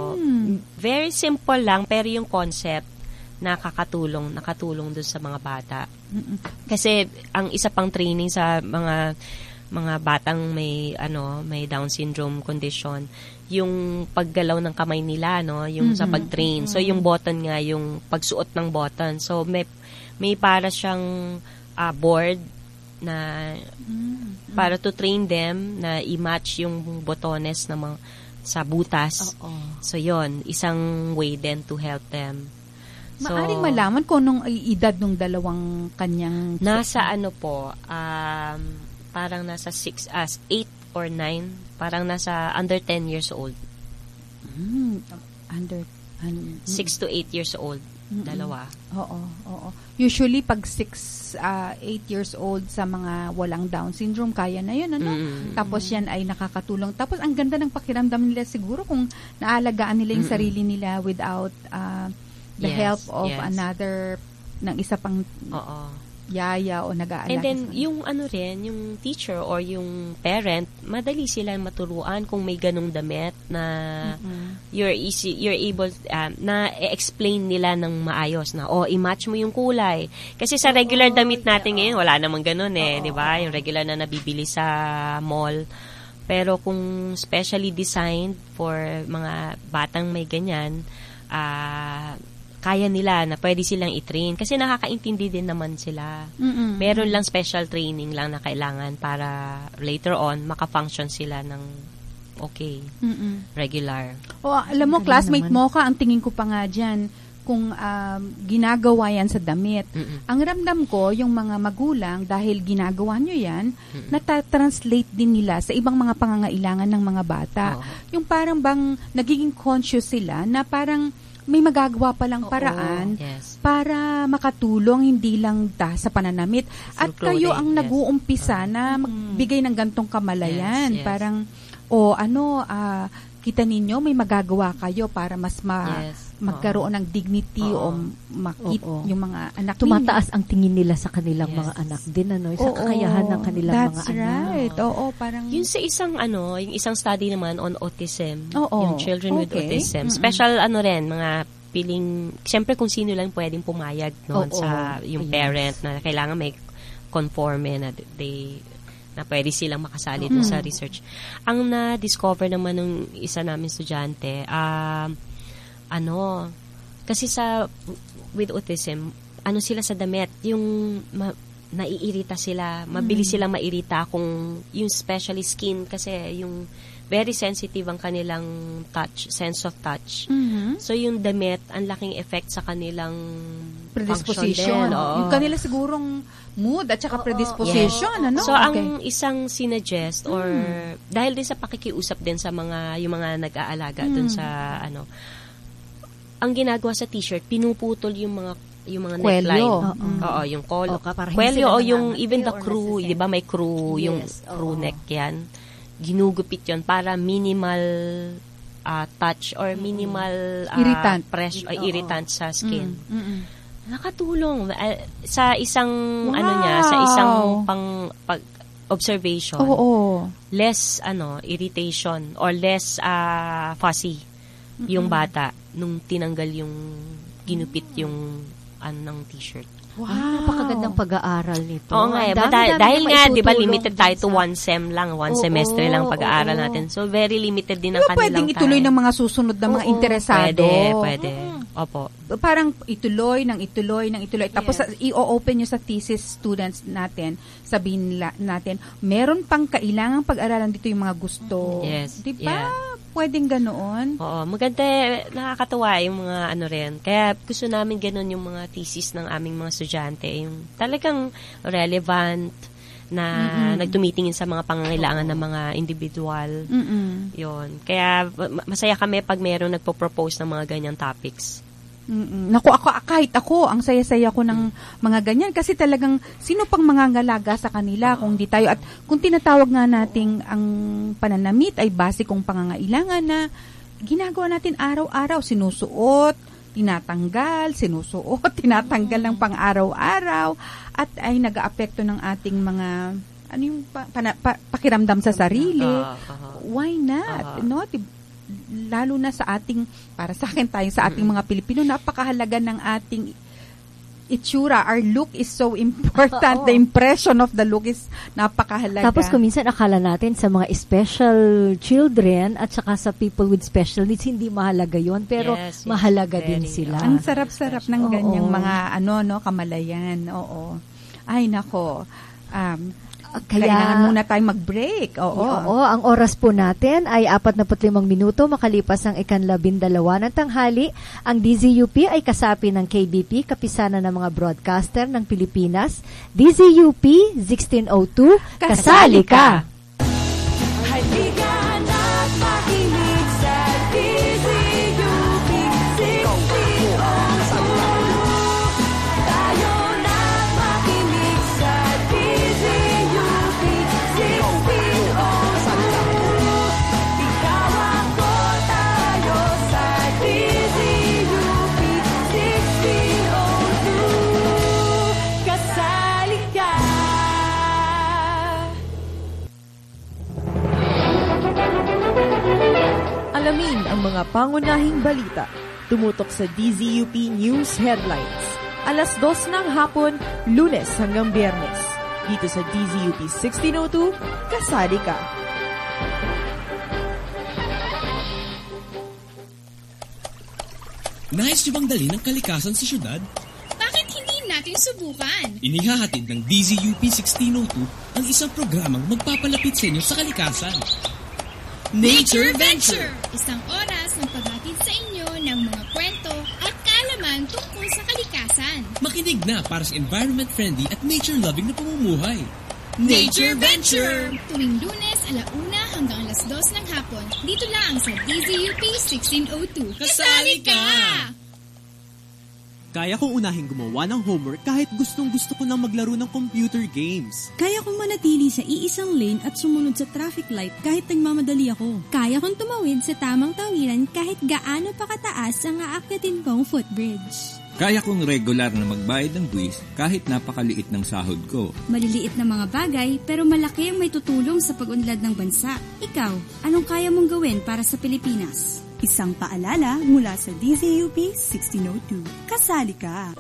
very simple lang, pero yung concept, nakakatulong, nakatulong dun sa mga bata. Kasi, ang isa pang training sa mga mga batang may ano may Down syndrome condition, yung paggalaw ng kamay nila, no, yung sa Mhm. pag-train. So yung button nga, yung pagsuot ng button. So may may para siyang ah, board na para to train them na i-match yung botones na mga sa butas. Oo. So yon, isang way din to help them. So, Maaring malaman kung nung edad ng dalawang kanyang... nasa ano po, um, parang nasa six, as eight or nine, parang nasa under ten years old. Hmm, under... Um, six to eight years old, Mm-mm. dalawa. Oo, oo. Usually, pag six, eight years old sa mga walang Down syndrome, kaya na yun, ano? Mm-mm. Tapos yan ay nakakatulong. Tapos ang ganda ng pakiramdam nila siguro kung naalagaan nila yung Mm-mm. sarili nila without uh, the Yes, help of yes. another, ng isa pang Oo. yaya o nag-aalaga. And then, yung ano rin, yung teacher or yung parent, madali sila maturuan kung may ganong damit na mm-hmm. you're easy, you're able, um, na i-explain nila ng maayos na, oh, i-match mo yung kulay. Kasi sa regular oh, damit natin yeah, ngayon, wala namang ganon eh, oh, di ba? Yung regular na nabibili sa mall. Pero kung specially designed for mga batang may ganyan, ah, uh, kaya nila na pwede silang i-train kasi nakakaintindi din naman sila. Mm-mm. Meron lang special training lang na kailangan para later on maka-function sila ng okay, Mm-mm. regular. O, alam mo, classmate mo ka, ang tingin ko pa nga dyan, kung um, ginagawa yan sa damit. Mm-mm. Ang ramdam ko, yung mga magulang, dahil ginagawa nyo yan, Mm-mm. natatranslate din nila sa ibang mga pangangailangan ng mga bata. Oh. Yung parang bang nagiging conscious sila na parang may magagawa palang paraan yes. para makatulong hindi lang ta sa pananamit. At kayo ang yes. nag-uumpisa na magbigay ng gantong kamalayan. Yes, yes. Parang, o ano, uh, kita ninyo, may magagawa kayo para mas ma- yes. magkaroon ng dignity Oo. o makit Oo. yung mga anak ninyo. Tumataas ang tingin nila sa kanilang yes. mga anak din, ano, sa Oo. kakayahan ng kanilang That's mga right. anak. Oo, parang yun sa isang ano, yung isang study naman on autism, Oo. yung children okay. with autism. Mm-mm. Special ano rin, mga piling, siyempre kung sino lang pwedeng pumayag noon sa yung yes. parent na kailangan may conforme na they na pwede silang makasali mm-hmm. dun sa research. Ang na-discover naman ng isa namin estudyante, um, ano, kasi sa, with autism, ano sila sa damit, yung ma, naiirita sila, mabilis mm-hmm. silang mairita kung yung especially skin, kasi yung very sensitive ang kanilang touch, sense of touch. Mm-hmm. So yung damit, ang laking effect sa kanilang predisposition. Yung kanila sigurong mood at saka predisposition. Yes. Ano? So, okay. ang isang sinuggest or mm. dahil din sa pakikiusap din sa mga, yung mga nag-aalaga mm. dun sa, ano, ang ginagawa sa t-shirt, pinuputol yung mga yung mga Kwelyo. neckline. Uh-uh. Oo, yung collar. Oh, Kwelyo o yung even the crew, di ba may crew, yes. yung crew oh. neck yan. Ginugupit yon para minimal uh, touch or minimal uh, irritant. pressure, uh, irritant sa skin. Mm-hmm. Nakatulong uh, sa isang wow. ano niya, sa isang pang pag observation. Oo. Oh, oh. Less ano, irritation or less uh, fussy mm-hmm. yung bata nung tinanggal yung ginupit yung ano ng t-shirt. Wow. Ay, napakagandang pag-aaral nito. Oo nga, eh, dahil, dahil nga, di ba, limited tayo to one sem lang, one oh, semester oh, lang pag-aaral oh, natin. So, very limited din ang kanilang time. Pwedeng ituloy ng mga susunod na oh, mga interesado. Pwede, pwede. Mm-hmm. Opo. Parang ituloy, ng ituloy, ng ituloy. Tapos, yes. i-open nyo sa thesis students natin, sabihin natin, meron pang kailangang pag-aralan dito yung mga gusto. Yes. Di ba? Yeah. Pwedeng ganoon. Oo, maganda, nakakatuwa yung mga ano rin. Kaya gusto namin ganoon yung mga thesis ng aming mga estudyante, yung talagang relevant na mm-hmm. nagtumitingin sa mga pangangailangan ng mga individual. Mm-hmm. Yun. Kaya masaya kami pag mayroong nagpo-propose ng mga ganyang topics. Mm-mm. Naku, ako, kahit ako, ang saya-saya ko ng mga ganyan kasi talagang sino pang mangangalaga sa kanila kung di tayo at kung tinatawag nga nating ang pananamit ay basikong pangangailangan na ginagawa natin araw-araw, sinusuot, tinatanggal, sinusuot, tinatanggal ng pang-araw-araw at ay nag-aapekto ng ating mga ano yung pa, pa, pa, pakiramdam sa sarili. Why not? No? Lalo na sa ating, para sa akin tayo, sa ating mga Pilipino, napakahalaga ng ating itsura. Our look is so important. The impression of the look is napakahalaga. Tapos kung minsan akala natin sa mga special children at saka sa people with special needs, hindi mahalaga yon pero yes, yes, mahalaga din sila. Ang sarap-sarap ng ganyang mga ano no kamalayan. Oo. Ay nako. Um, Kaya, kailangan muna tayong mag-break. Oo. Oo, ang oras po natin ay apat na limang minuto makalipas ang ikanlabindalawa ng tanghali. Ang D Z U P ay kasapi ng K B P, Kapisanan ng mga Broadcaster ng Pilipinas. D Z U P sixteen oh two, kasali ka! Halika na't makinig sa D Z U P sixteen oh two. Tayo na't makinig sa D Z U P sixteen oh two. Ikaw ako tayo sa D Z U P sixteen oh two. Kasali mga pangunahing balita. Tumutok sa D Z U P News Headlines. Alas dos ng hapon, Lunes hanggang Biyernes. Dito sa D Z U P sixteen oh two, kasali ka. Nais niyo bang dali ng kalikasan sa syudad? Bakit hindi natin subukan? Inihahatid ng D Z U P sixteen oh two ang isang programang magpapalapit sa inyo sa kalikasan. Nature Venture! Isang oras ng paghatid sa inyo ng mga kwento at kaalaman tungkol sa kalikasan. Makinig na para sa environment-friendly at nature-loving na pamumuhay. Nature Venture! Tuwing Lunes, alauna hanggang alas dos ng hapon. Dito lang sa D Z U P sixteen oh two. Kasali ka! Kaya kong unahing gumawa ng homework kahit gustong-gusto ko nang maglaro ng computer games. Kaya kong manatili sa iisang lane at sumunod sa traffic light kahit nagmamadali ako. Kaya kong tumawid sa tamang tawiran kahit gaano pa kataas ang aakyatin kong footbridge. Kaya kong regular na magbayad ng buwis kahit napakaliit ng sahod ko. Maliliit na mga bagay pero malaki ang may tutulong sa pag-unlad ng bansa. Ikaw, anong kaya mong gawin para sa Pilipinas? Isang paalala mula sa D Z U P sixteen oh two. Kasali ka!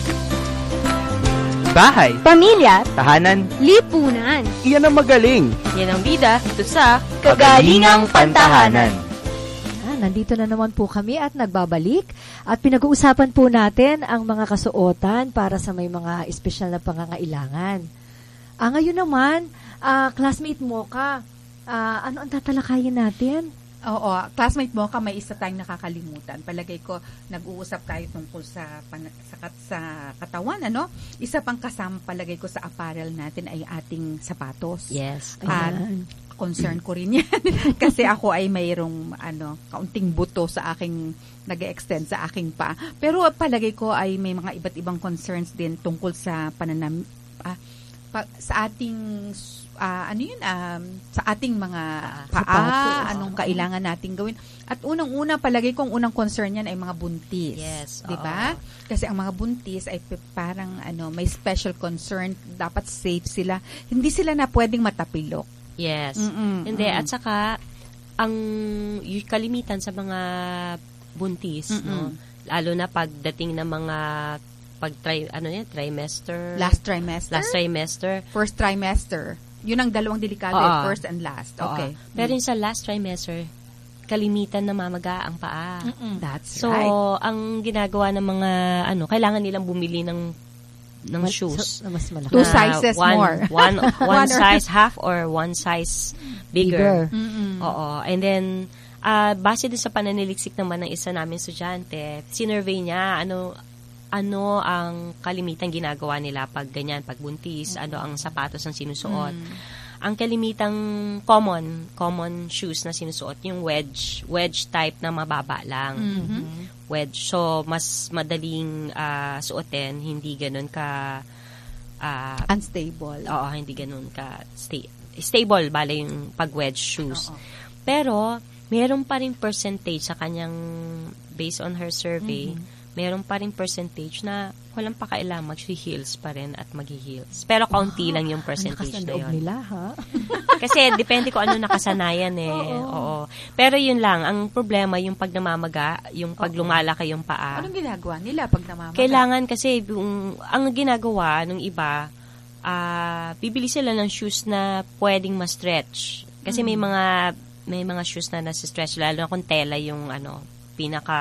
Bahay, pamilya, tahanan, lipunan. Iyan ang magaling. Yan ang bida ito sa Kagalingang Pantahanan. Ah, nandito na naman po kami at nagbabalik at pinag-uusapan po natin ang mga kasuotan para sa may mga espesyal na pangangailangan. Ah, ngayon naman, ah, classmate mo ka, ah, ano ang tatalakayin natin? Oo, classmate mo ka, may isa tayong nakakalimutan. Palagay ko, nag-uusap tayo tungkol sa, pan, sa, sa katawan, ano? Isa pang kasama, palagay ko, sa apparel natin ay ating sapatos. Yes. At concern ko rin yan. Kasi ako ay mayroong, ano, kaunting buto sa aking, nag-extend sa aking pa. Pero palagay ko ay may mga iba't ibang concerns din tungkol sa pananam, ah, pa, sa ating Uh, ano yun, um, sa ating mga paa, Sapato, anong kailangan nating gawin. At unang-una, palagay kong unang concern yan ay mga buntis. Yes. Di ba? Kasi ang mga buntis ay parang ano, may special concern, dapat safe sila. Hindi sila na pwedeng matapilok. Yes. Mm-mm, Hindi, mm-mm. at saka, ang yung kalimitan sa mga buntis, Mm-mm. no? Lalo na pagdating ng mga pag tri, ano yan, trimester. Last trimester? Last trimester. First trimester. Yun ang dalawang delikado, Oo. first and last. Okay. Oo. Pero yung sa last trimester, kalimitan na mamaga ang paa. Mm-mm. That's so, right. So, ang ginagawa ng mga, ano, kailangan nilang bumili ng ng mas, shoes. So, mas malaki. Two sizes one, more. one, one size half or one size bigger. bigger. Oo. And then, uh, base din sa pananaliksik naman ng isa namin estudyante, sinurvey niya, ano, ano ang kalimitan ginagawa nila pag ganyan, pag buntis, ano ang sapatos ang sinusuot. Mm. Ang kalimitang common, common shoes na sinusuot, yung wedge, wedge type na mababa lang. Mm-hmm. Wedge. So, mas madaling uh, suotin, hindi ganun ka uh, unstable. Oo, hindi ganun ka sta- stable, bale yung pag-wedge shoes. Oo. Pero, meron pa rin percentage sa kanyang, based on her survey, mm-hmm. meron pa rin percentage na walang pakailangan, mag-heels pa rin at mag-heels. Pero kaunti wow, lang yung percentage na yun. Nila, ha? Kasi depende ko ano nakasanayan eh. Oo. Oo. Pero yun lang, ang problema yung pag namamaga, yung pag lumalaki yung paa. Anong ginagawa nila pag namamaga? Kailangan kasi, yung, ang ginagawa ng iba, uh, bibili sila ng shoes na pwedeng ma-stretch. Kasi hmm. may mga may mga shoes na nasa-stretch, lalo na kung tela yung ano, pinaka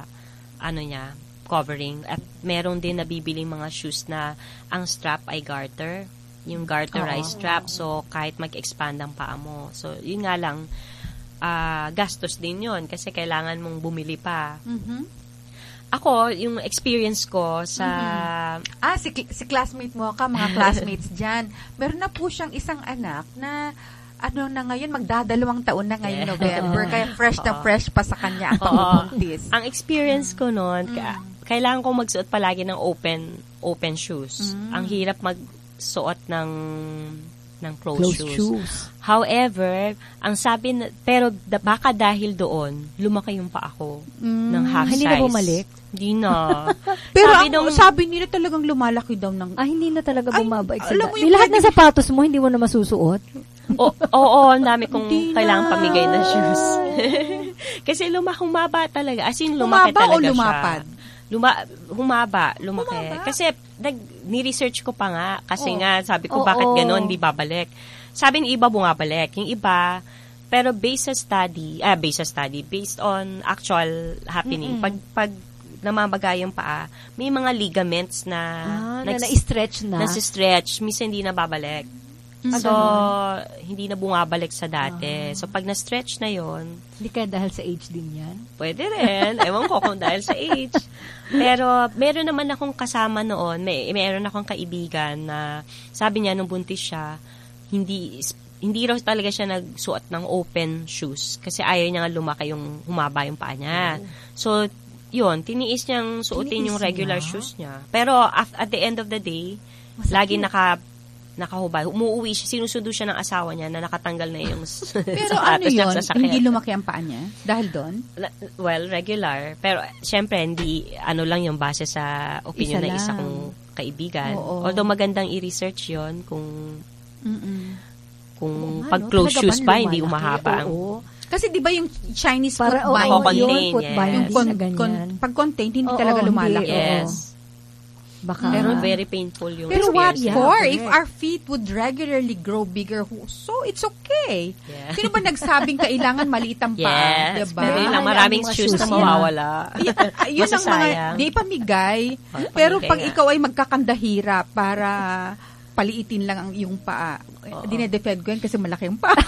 ano niya, covering. At meron din nabibiling mga shoes na ang strap ay garter. Yung garterized oh, strap. So, kahit mag-expand ang paa mo. So, yun nga lang, uh, gastos din yun. Kasi kailangan mong bumili pa. Mm-hmm. Ako, yung experience ko sa... Mm-hmm. Ah, si, si classmate mo ka, mga classmates dyan. Meron na po siyang isang anak na ano na ngayon, magdadalawang taon na ngayon, yeah. November. Kaya fresh na fresh pa sa kanya ang pagbubuntis. Ang experience ko noon, mm. kailangan kong magsuot palagi ng open open shoes. Mm. Ang hirap magsuot ng ng closed, closed shoes. shoes. However, ang sabi na, pero da, baka dahil doon, lumaki yung pa ako mm. ng half hindi size. Hindi na bumalik? Hindi na. Pero sabi, ang, nung, sabi nila talagang lumalaki daw ng... Ah, hindi na talaga bumabalik. Alam mo yung lahat ng sapatos mo, hindi mo na masusuot? Oo, oo, ang dami kong kailangang pamigay ng shoes. Kasi luma, humaba talaga. As in, lumaki humaba talaga o lumapad? siya. Luma, humaba, lumaki. Humaba? Kasi, nag, ni-research ko pa nga. Kasi Oh. nga, sabi ko, Oo. bakit ganon, di babalik. Sabi ng iba, bumabalik. Yung iba, pero based sa study, ah, based sa study, based on actual happening, Mm-mm. pag, pag namamaga yung paa, may mga ligaments na, Ah, na nags- na-stretch na. Nasi-stretch, minsan hindi na babalik. Mm. So, Ah, hindi na bumabalik sa dati. So, pag na-stretch na yon, Hindi kaya dahil sa age din yan? pwede rin. Ewan ko kung dahil sa age. Pero, meron naman akong kasama noon, may, meron akong kaibigan na sabi niya nung buntis siya, hindi hindi raw talaga siya nagsuot ng open shoes kasi ayaw niya nga lumaki yung humaba yung paa niya. So, yun, tiniis niyang suotin Tiniis yung regular niya? shoes niya. Pero, af- at the end of the day, Masakit. lagi naka nakahubay. Umuuwi siya, sinusundo siya ng asawa niya na nakatanggal na yung Pero ano sapatos niya yun? sa sakit. Hindi lumaki ang paa niya? Dahil doon? Na- Well, regular. Pero, syempre, hindi, ano lang yung base sa opinion Isa ng isa lang. kong kaibigan. Oo. Although, magandang i-research yon kung Mm-mm. kung Oo nga, pag no? close Talaga shoes ba ba, hindi lumalaki? umahaba ang... Oo. Kasi di ba yung Chinese Para, foot oo, bind? yun, contain, foot yes. bind, Yung hindi con- na ganyan. con- pag contained, hindi Oo, talaga hindi. lumalaki. Yes. Baka, Pero very painful yung Pero what experience. for? Yeah, If our feet would regularly grow bigger, who- so it's okay. Yeah. Sino ba nagsabing kailangan maliit ang paa? Yes, Diba? pero lang Ay, maraming ang mga shoes na shoes mawawala. Yan, yun ang mga, Masasayang. di pamigay. Oh, Pero pamigay pag nga. ikaw ay magkakandahira para paliitin lang ang iyong paa, Oo. dinedefend ko yan kasi malaki yung paa.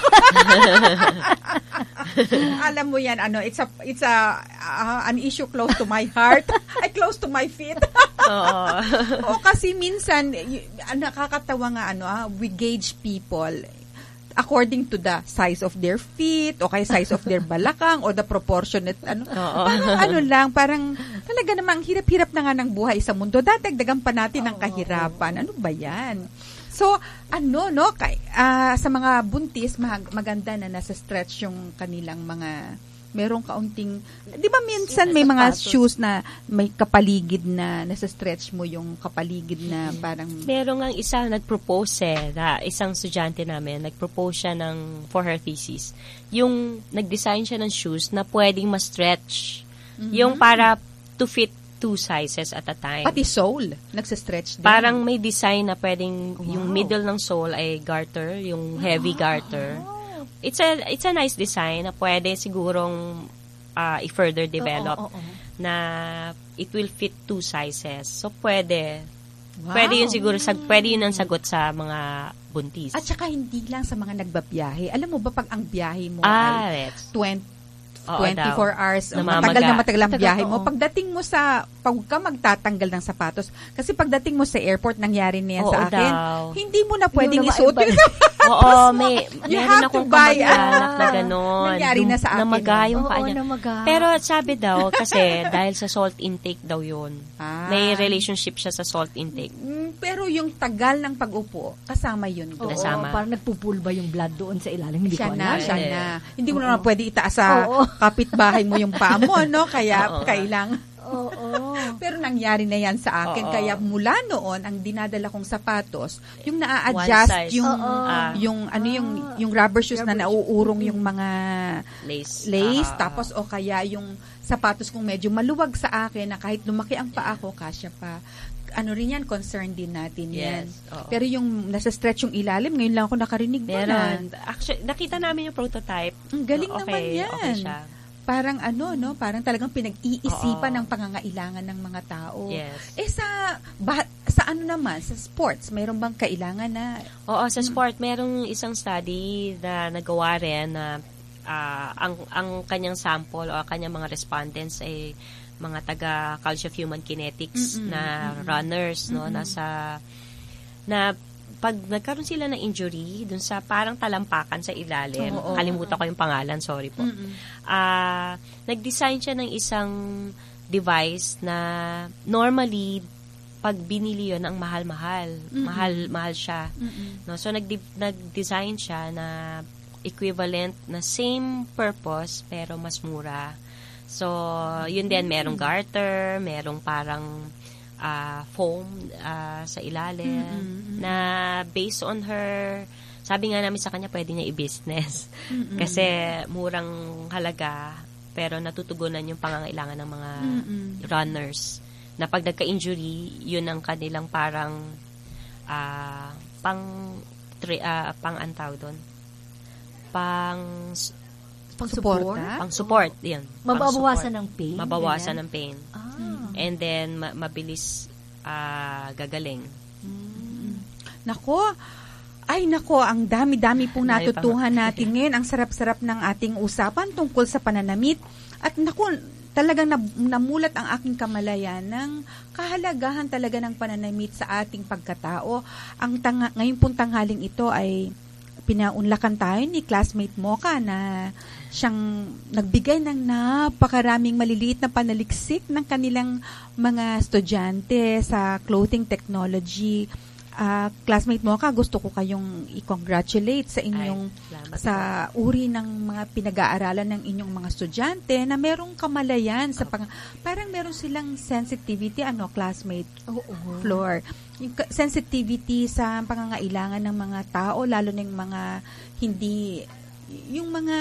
Alam mo yan, ano, it's a, it's a, uh, an issue close to my heart. Ay, close to my feet. Oo. O kasi minsan, y- ah, nakakatawa nga, ano, ah, we gauge people according to the size of their feet o kaya size of their balakang o the proportionate, ano, Oo. parang ano lang, parang talaga namang hirap-hirap na nga ng buhay sa mundo. Dadagdagan pa natin ng kahirapan. Ano ba yan? So, ano, no, kay, ah, sa mga buntis, mag- maganda na nasa stretch yung kanilang mga, merong kaunting, di ba minsan may mga Sapatos. shoes na may kapaligid na, nasa stretch mo yung kapaligid na parang, Meron nga isa nag-propose eh, na isang estudyante namin, nag-propose siya ng, for her thesis. Yung nag-design siya ng shoes na pwedeng ma-stretch. Yung para to fit two sizes at a time. pati sole, nagsa-stretch din. Parang may design na pwedeng yung middle ng sole ay garter, yung heavy garter. It's a it's a nice design na pwede sigurong uh, i-further develop Oo, oo, oo. na it will fit two sizes. So pwede. Wow. Pwede yun siguro sag pwede yun ang sagot sa mga buntis. At saka hindi lang sa mga nagbabiyahe. Alam mo ba pag ang biyahe mo Ah, ay let's- twenty, Oo twenty-four daw. hours, Namamaga. matagal na matagal ang Matagal, biyahe mo. oo. Pagdating mo sa, pag ka magtatanggal ng sapatos, kasi pagdating mo sa airport, nangyari na yan Oo sa akin, daw. hindi mo na pwedeng Hindi mo na isuot maibalik. yung sapatos Oo, mo. may You meron have to akong buy, kamag-anak na ah, gano'n. nangyari na sa akin. Namaga yung Oo, paa niya. namaga. Pero sabi daw, kasi dahil sa salt intake daw yun. Ah. May relationship siya sa salt intake. Mm, pero yung tagal ng pag-upo, kasama yun Oo, doon. Kasama. parang nagpupulba yung blood doon sa ilalim. Hindi Siya ko na, alam. siya Eh. na. Hindi mo naman pwede itaas sa Oo. kapitbahay mo yung paa mo, no? Kaya Oo. kailangan. Oo. Pero nangyari na yan sa akin. Oo. Kaya mula noon, ang dinadala kong sapatos, yung One naa-adjust, size. yung, Oo. Ah. yung, ano yung, yung rubber shoes na nauurong yung mga Lace. lace, Ah. tapos o kaya yung sapatos kong medyo maluwag sa akin na kahit lumaki ang paa ko, kasya pa. Ano rin yan, concern din natin yan. Yes, oo. Pero yung nasa stretch yung ilalim, ngayon lang ako nakarinig doon. ah. Meron. Actually, nakita namin yung prototype. Ang galing Okay, naman yan. okay siya. Parang ano, no? Parang talagang pinag-iisipan Oo. ng pangangailangan ng mga tao. Yes. Eh sa, ba, sa ano naman, sa sports, mayroon bang kailangan na, Oo, sa sport, merong isang study na nagawa rin na ah, ang ang kanyang sample o ang kanyang mga respondents ay mga taga College of Human Kinetics Mm-mm, na mm-mm. runners, no, Mm-mm. nasa na pag nagkaroon sila ng injury dun sa parang talampakan sa ilalim, Oo, oo, kalimutan ko yung pangalan, sorry po. Mm-mm. Ah, nag-design siya ng isang device na normally pag binili yon ang mahal-mahal. Mm-mm. Mahal mahal siya. Mm-mm. No, so nag nag-design siya na equivalent na same purpose pero mas mura. So, yun din merong garter, merong parang ah, foam ah, sa ilalim Mm-mm. na based on her, sabi nga namin sa kanya pwede niya i-business. Mm-mm. Kasi murang halaga pero natutugunan yung pangangailangan ng mga Mm-mm. runners. Na pag nagka-injury, yun ang kanilang parang uh, pang tri, uh, pang antaw doon. Pang pang support, pang support, yan. Mababawasan ng pain. Mabawasan ng pain. Ah. And then ma- mabilis uh, gagaling. Mm. Nako, ay nako, ang dami-dami pong natutuhan natin ngayon. Ang sarap-sarap ng ating usapan tungkol sa pananamit. At nako, talagang namulat ang aking kamalayan ng kahalagahan talaga ng pananamit sa ating pagkatao. Ang tanga, ngayon pong tanghaling ito ay pinaunlakan tayo ni classmate Mocha na siyang nagbigay ng napakaraming maliliit na panaliksik ng kanilang mga estudyante sa clothing technology. Uh, classmate Mocha, gusto ko kayong i-congratulate sa inyong Ay, sa uri ng mga pinag-aaralan ng inyong mga estudyante na merong kamalayan sa pang, parang meron silang sensitivity, ano, classmate oh, oh. Floor. Yung sensitivity sa pangangailangan ng mga tao, lalo na yung mga hindi yung mga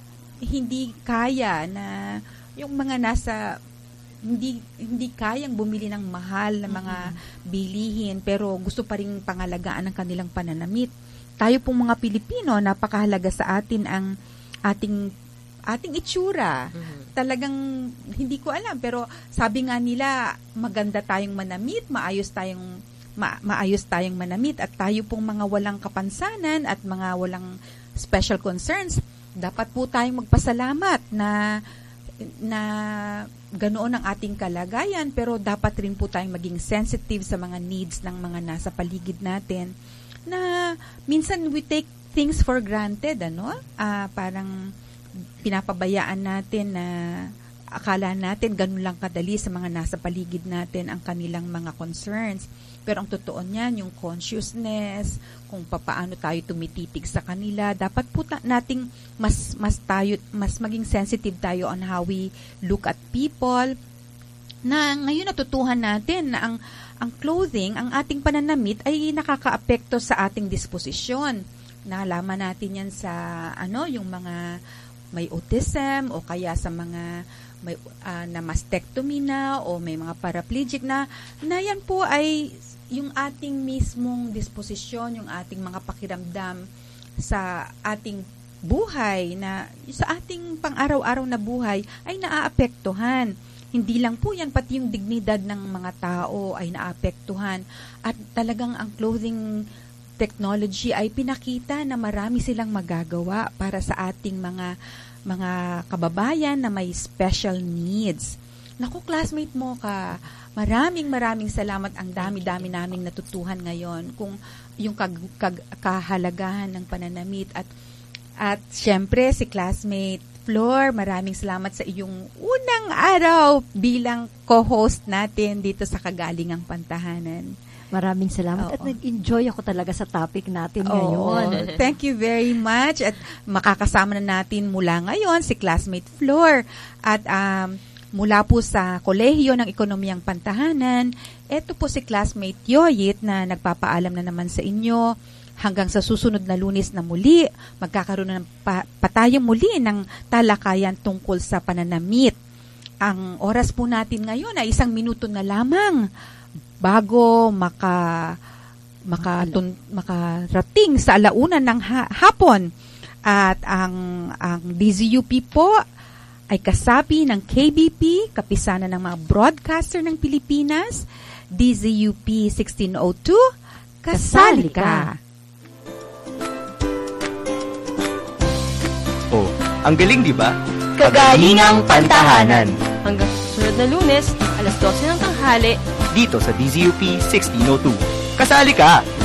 hindi kaya na yung mga nasa hindi hindi kayang bumili ng mahal na mga mm-hmm. bilihin pero gusto pa ring pangalagaan ng kanilang pananamit. Tayo pong mga Pilipino, napakahalaga sa atin ang ating ating itsura. Mm-hmm. Talagang hindi ko alam pero sabi nga nila maganda tayong manamit, maayos tayong ma- maayos tayong manamit at tayo pong mga walang kapansanan at mga walang special concerns, dapat po tayong magpasalamat na na ganoon ang ating kalagayan pero dapat rin po tayong maging sensitive sa mga needs ng mga nasa paligid natin na minsan we take things for granted, ano? Ah, parang pinapabayaan natin na akala natin ganun lang kadali sa mga nasa paligid natin ang kanilang mga concerns. Pero ang totoo niyan, yung consciousness, kung papaano tayo tumititig sa kanila, dapat po ta- nating mas mas tayo mas maging sensitive tayo on how we look at people. Na ngayon natutuhan natin na ang ang clothing, ang ating pananamit ay nakakaapekto sa ating disposisyon. Nalaman natin yan sa ano, yung mga may autism o kaya sa mga may uh, na mastectomy na o may mga paraplegic na na yan po ay yung ating mismong disposisyon, yung ating mga pakiramdam sa ating buhay na sa ating pang-araw-araw na buhay ay naaapektuhan. Hindi lang po yan, pati yung dignidad ng mga tao ay naaapektuhan. At talagang ang clothing technology ay pinakita na marami silang magagawa para sa ating mga mga kababayan na may special needs. Naku, classmate mo ka, maraming maraming salamat. Ang dami-dami naming natutuhan ngayon kung yung kag- kag- kahalagahan ng pananamit. At, at syempre, si classmate Flor, maraming salamat sa iyong unang araw bilang co-host natin dito sa Kagalingang Pantahanan. Maraming salamat. Oo. At nag-enjoy ako talaga sa topic natin Oo. ngayon. Thank you very much. At makakasama na natin mula ngayon si classmate Flor. At um, mula po sa Kolehiyo ng Ekonomiyang Pantahanan, eto po si classmate Yoyit na nagpapaalam na naman sa inyo. Hanggang sa susunod na Lunes na muli, magkakaroon ng pa- patayang muli ng talakayan tungkol sa pananamit. Ang oras po natin ngayon ay isang minuto na lamang bago maka makatun, makarating sa alauna ng ha, hapon. At ang ang D Z U P po ay kasapi ng K B P, kapisanan ng mga broadcaster ng Pilipinas, D Z U P sixteen oh two, kasali ka. Oh, ang galing, di ba? Kagalingang Pantahanan. Hanggang susunod na Lunes, alas dose ng tanghali, dito sa D Z U P sixteen oh two. Kasali ka!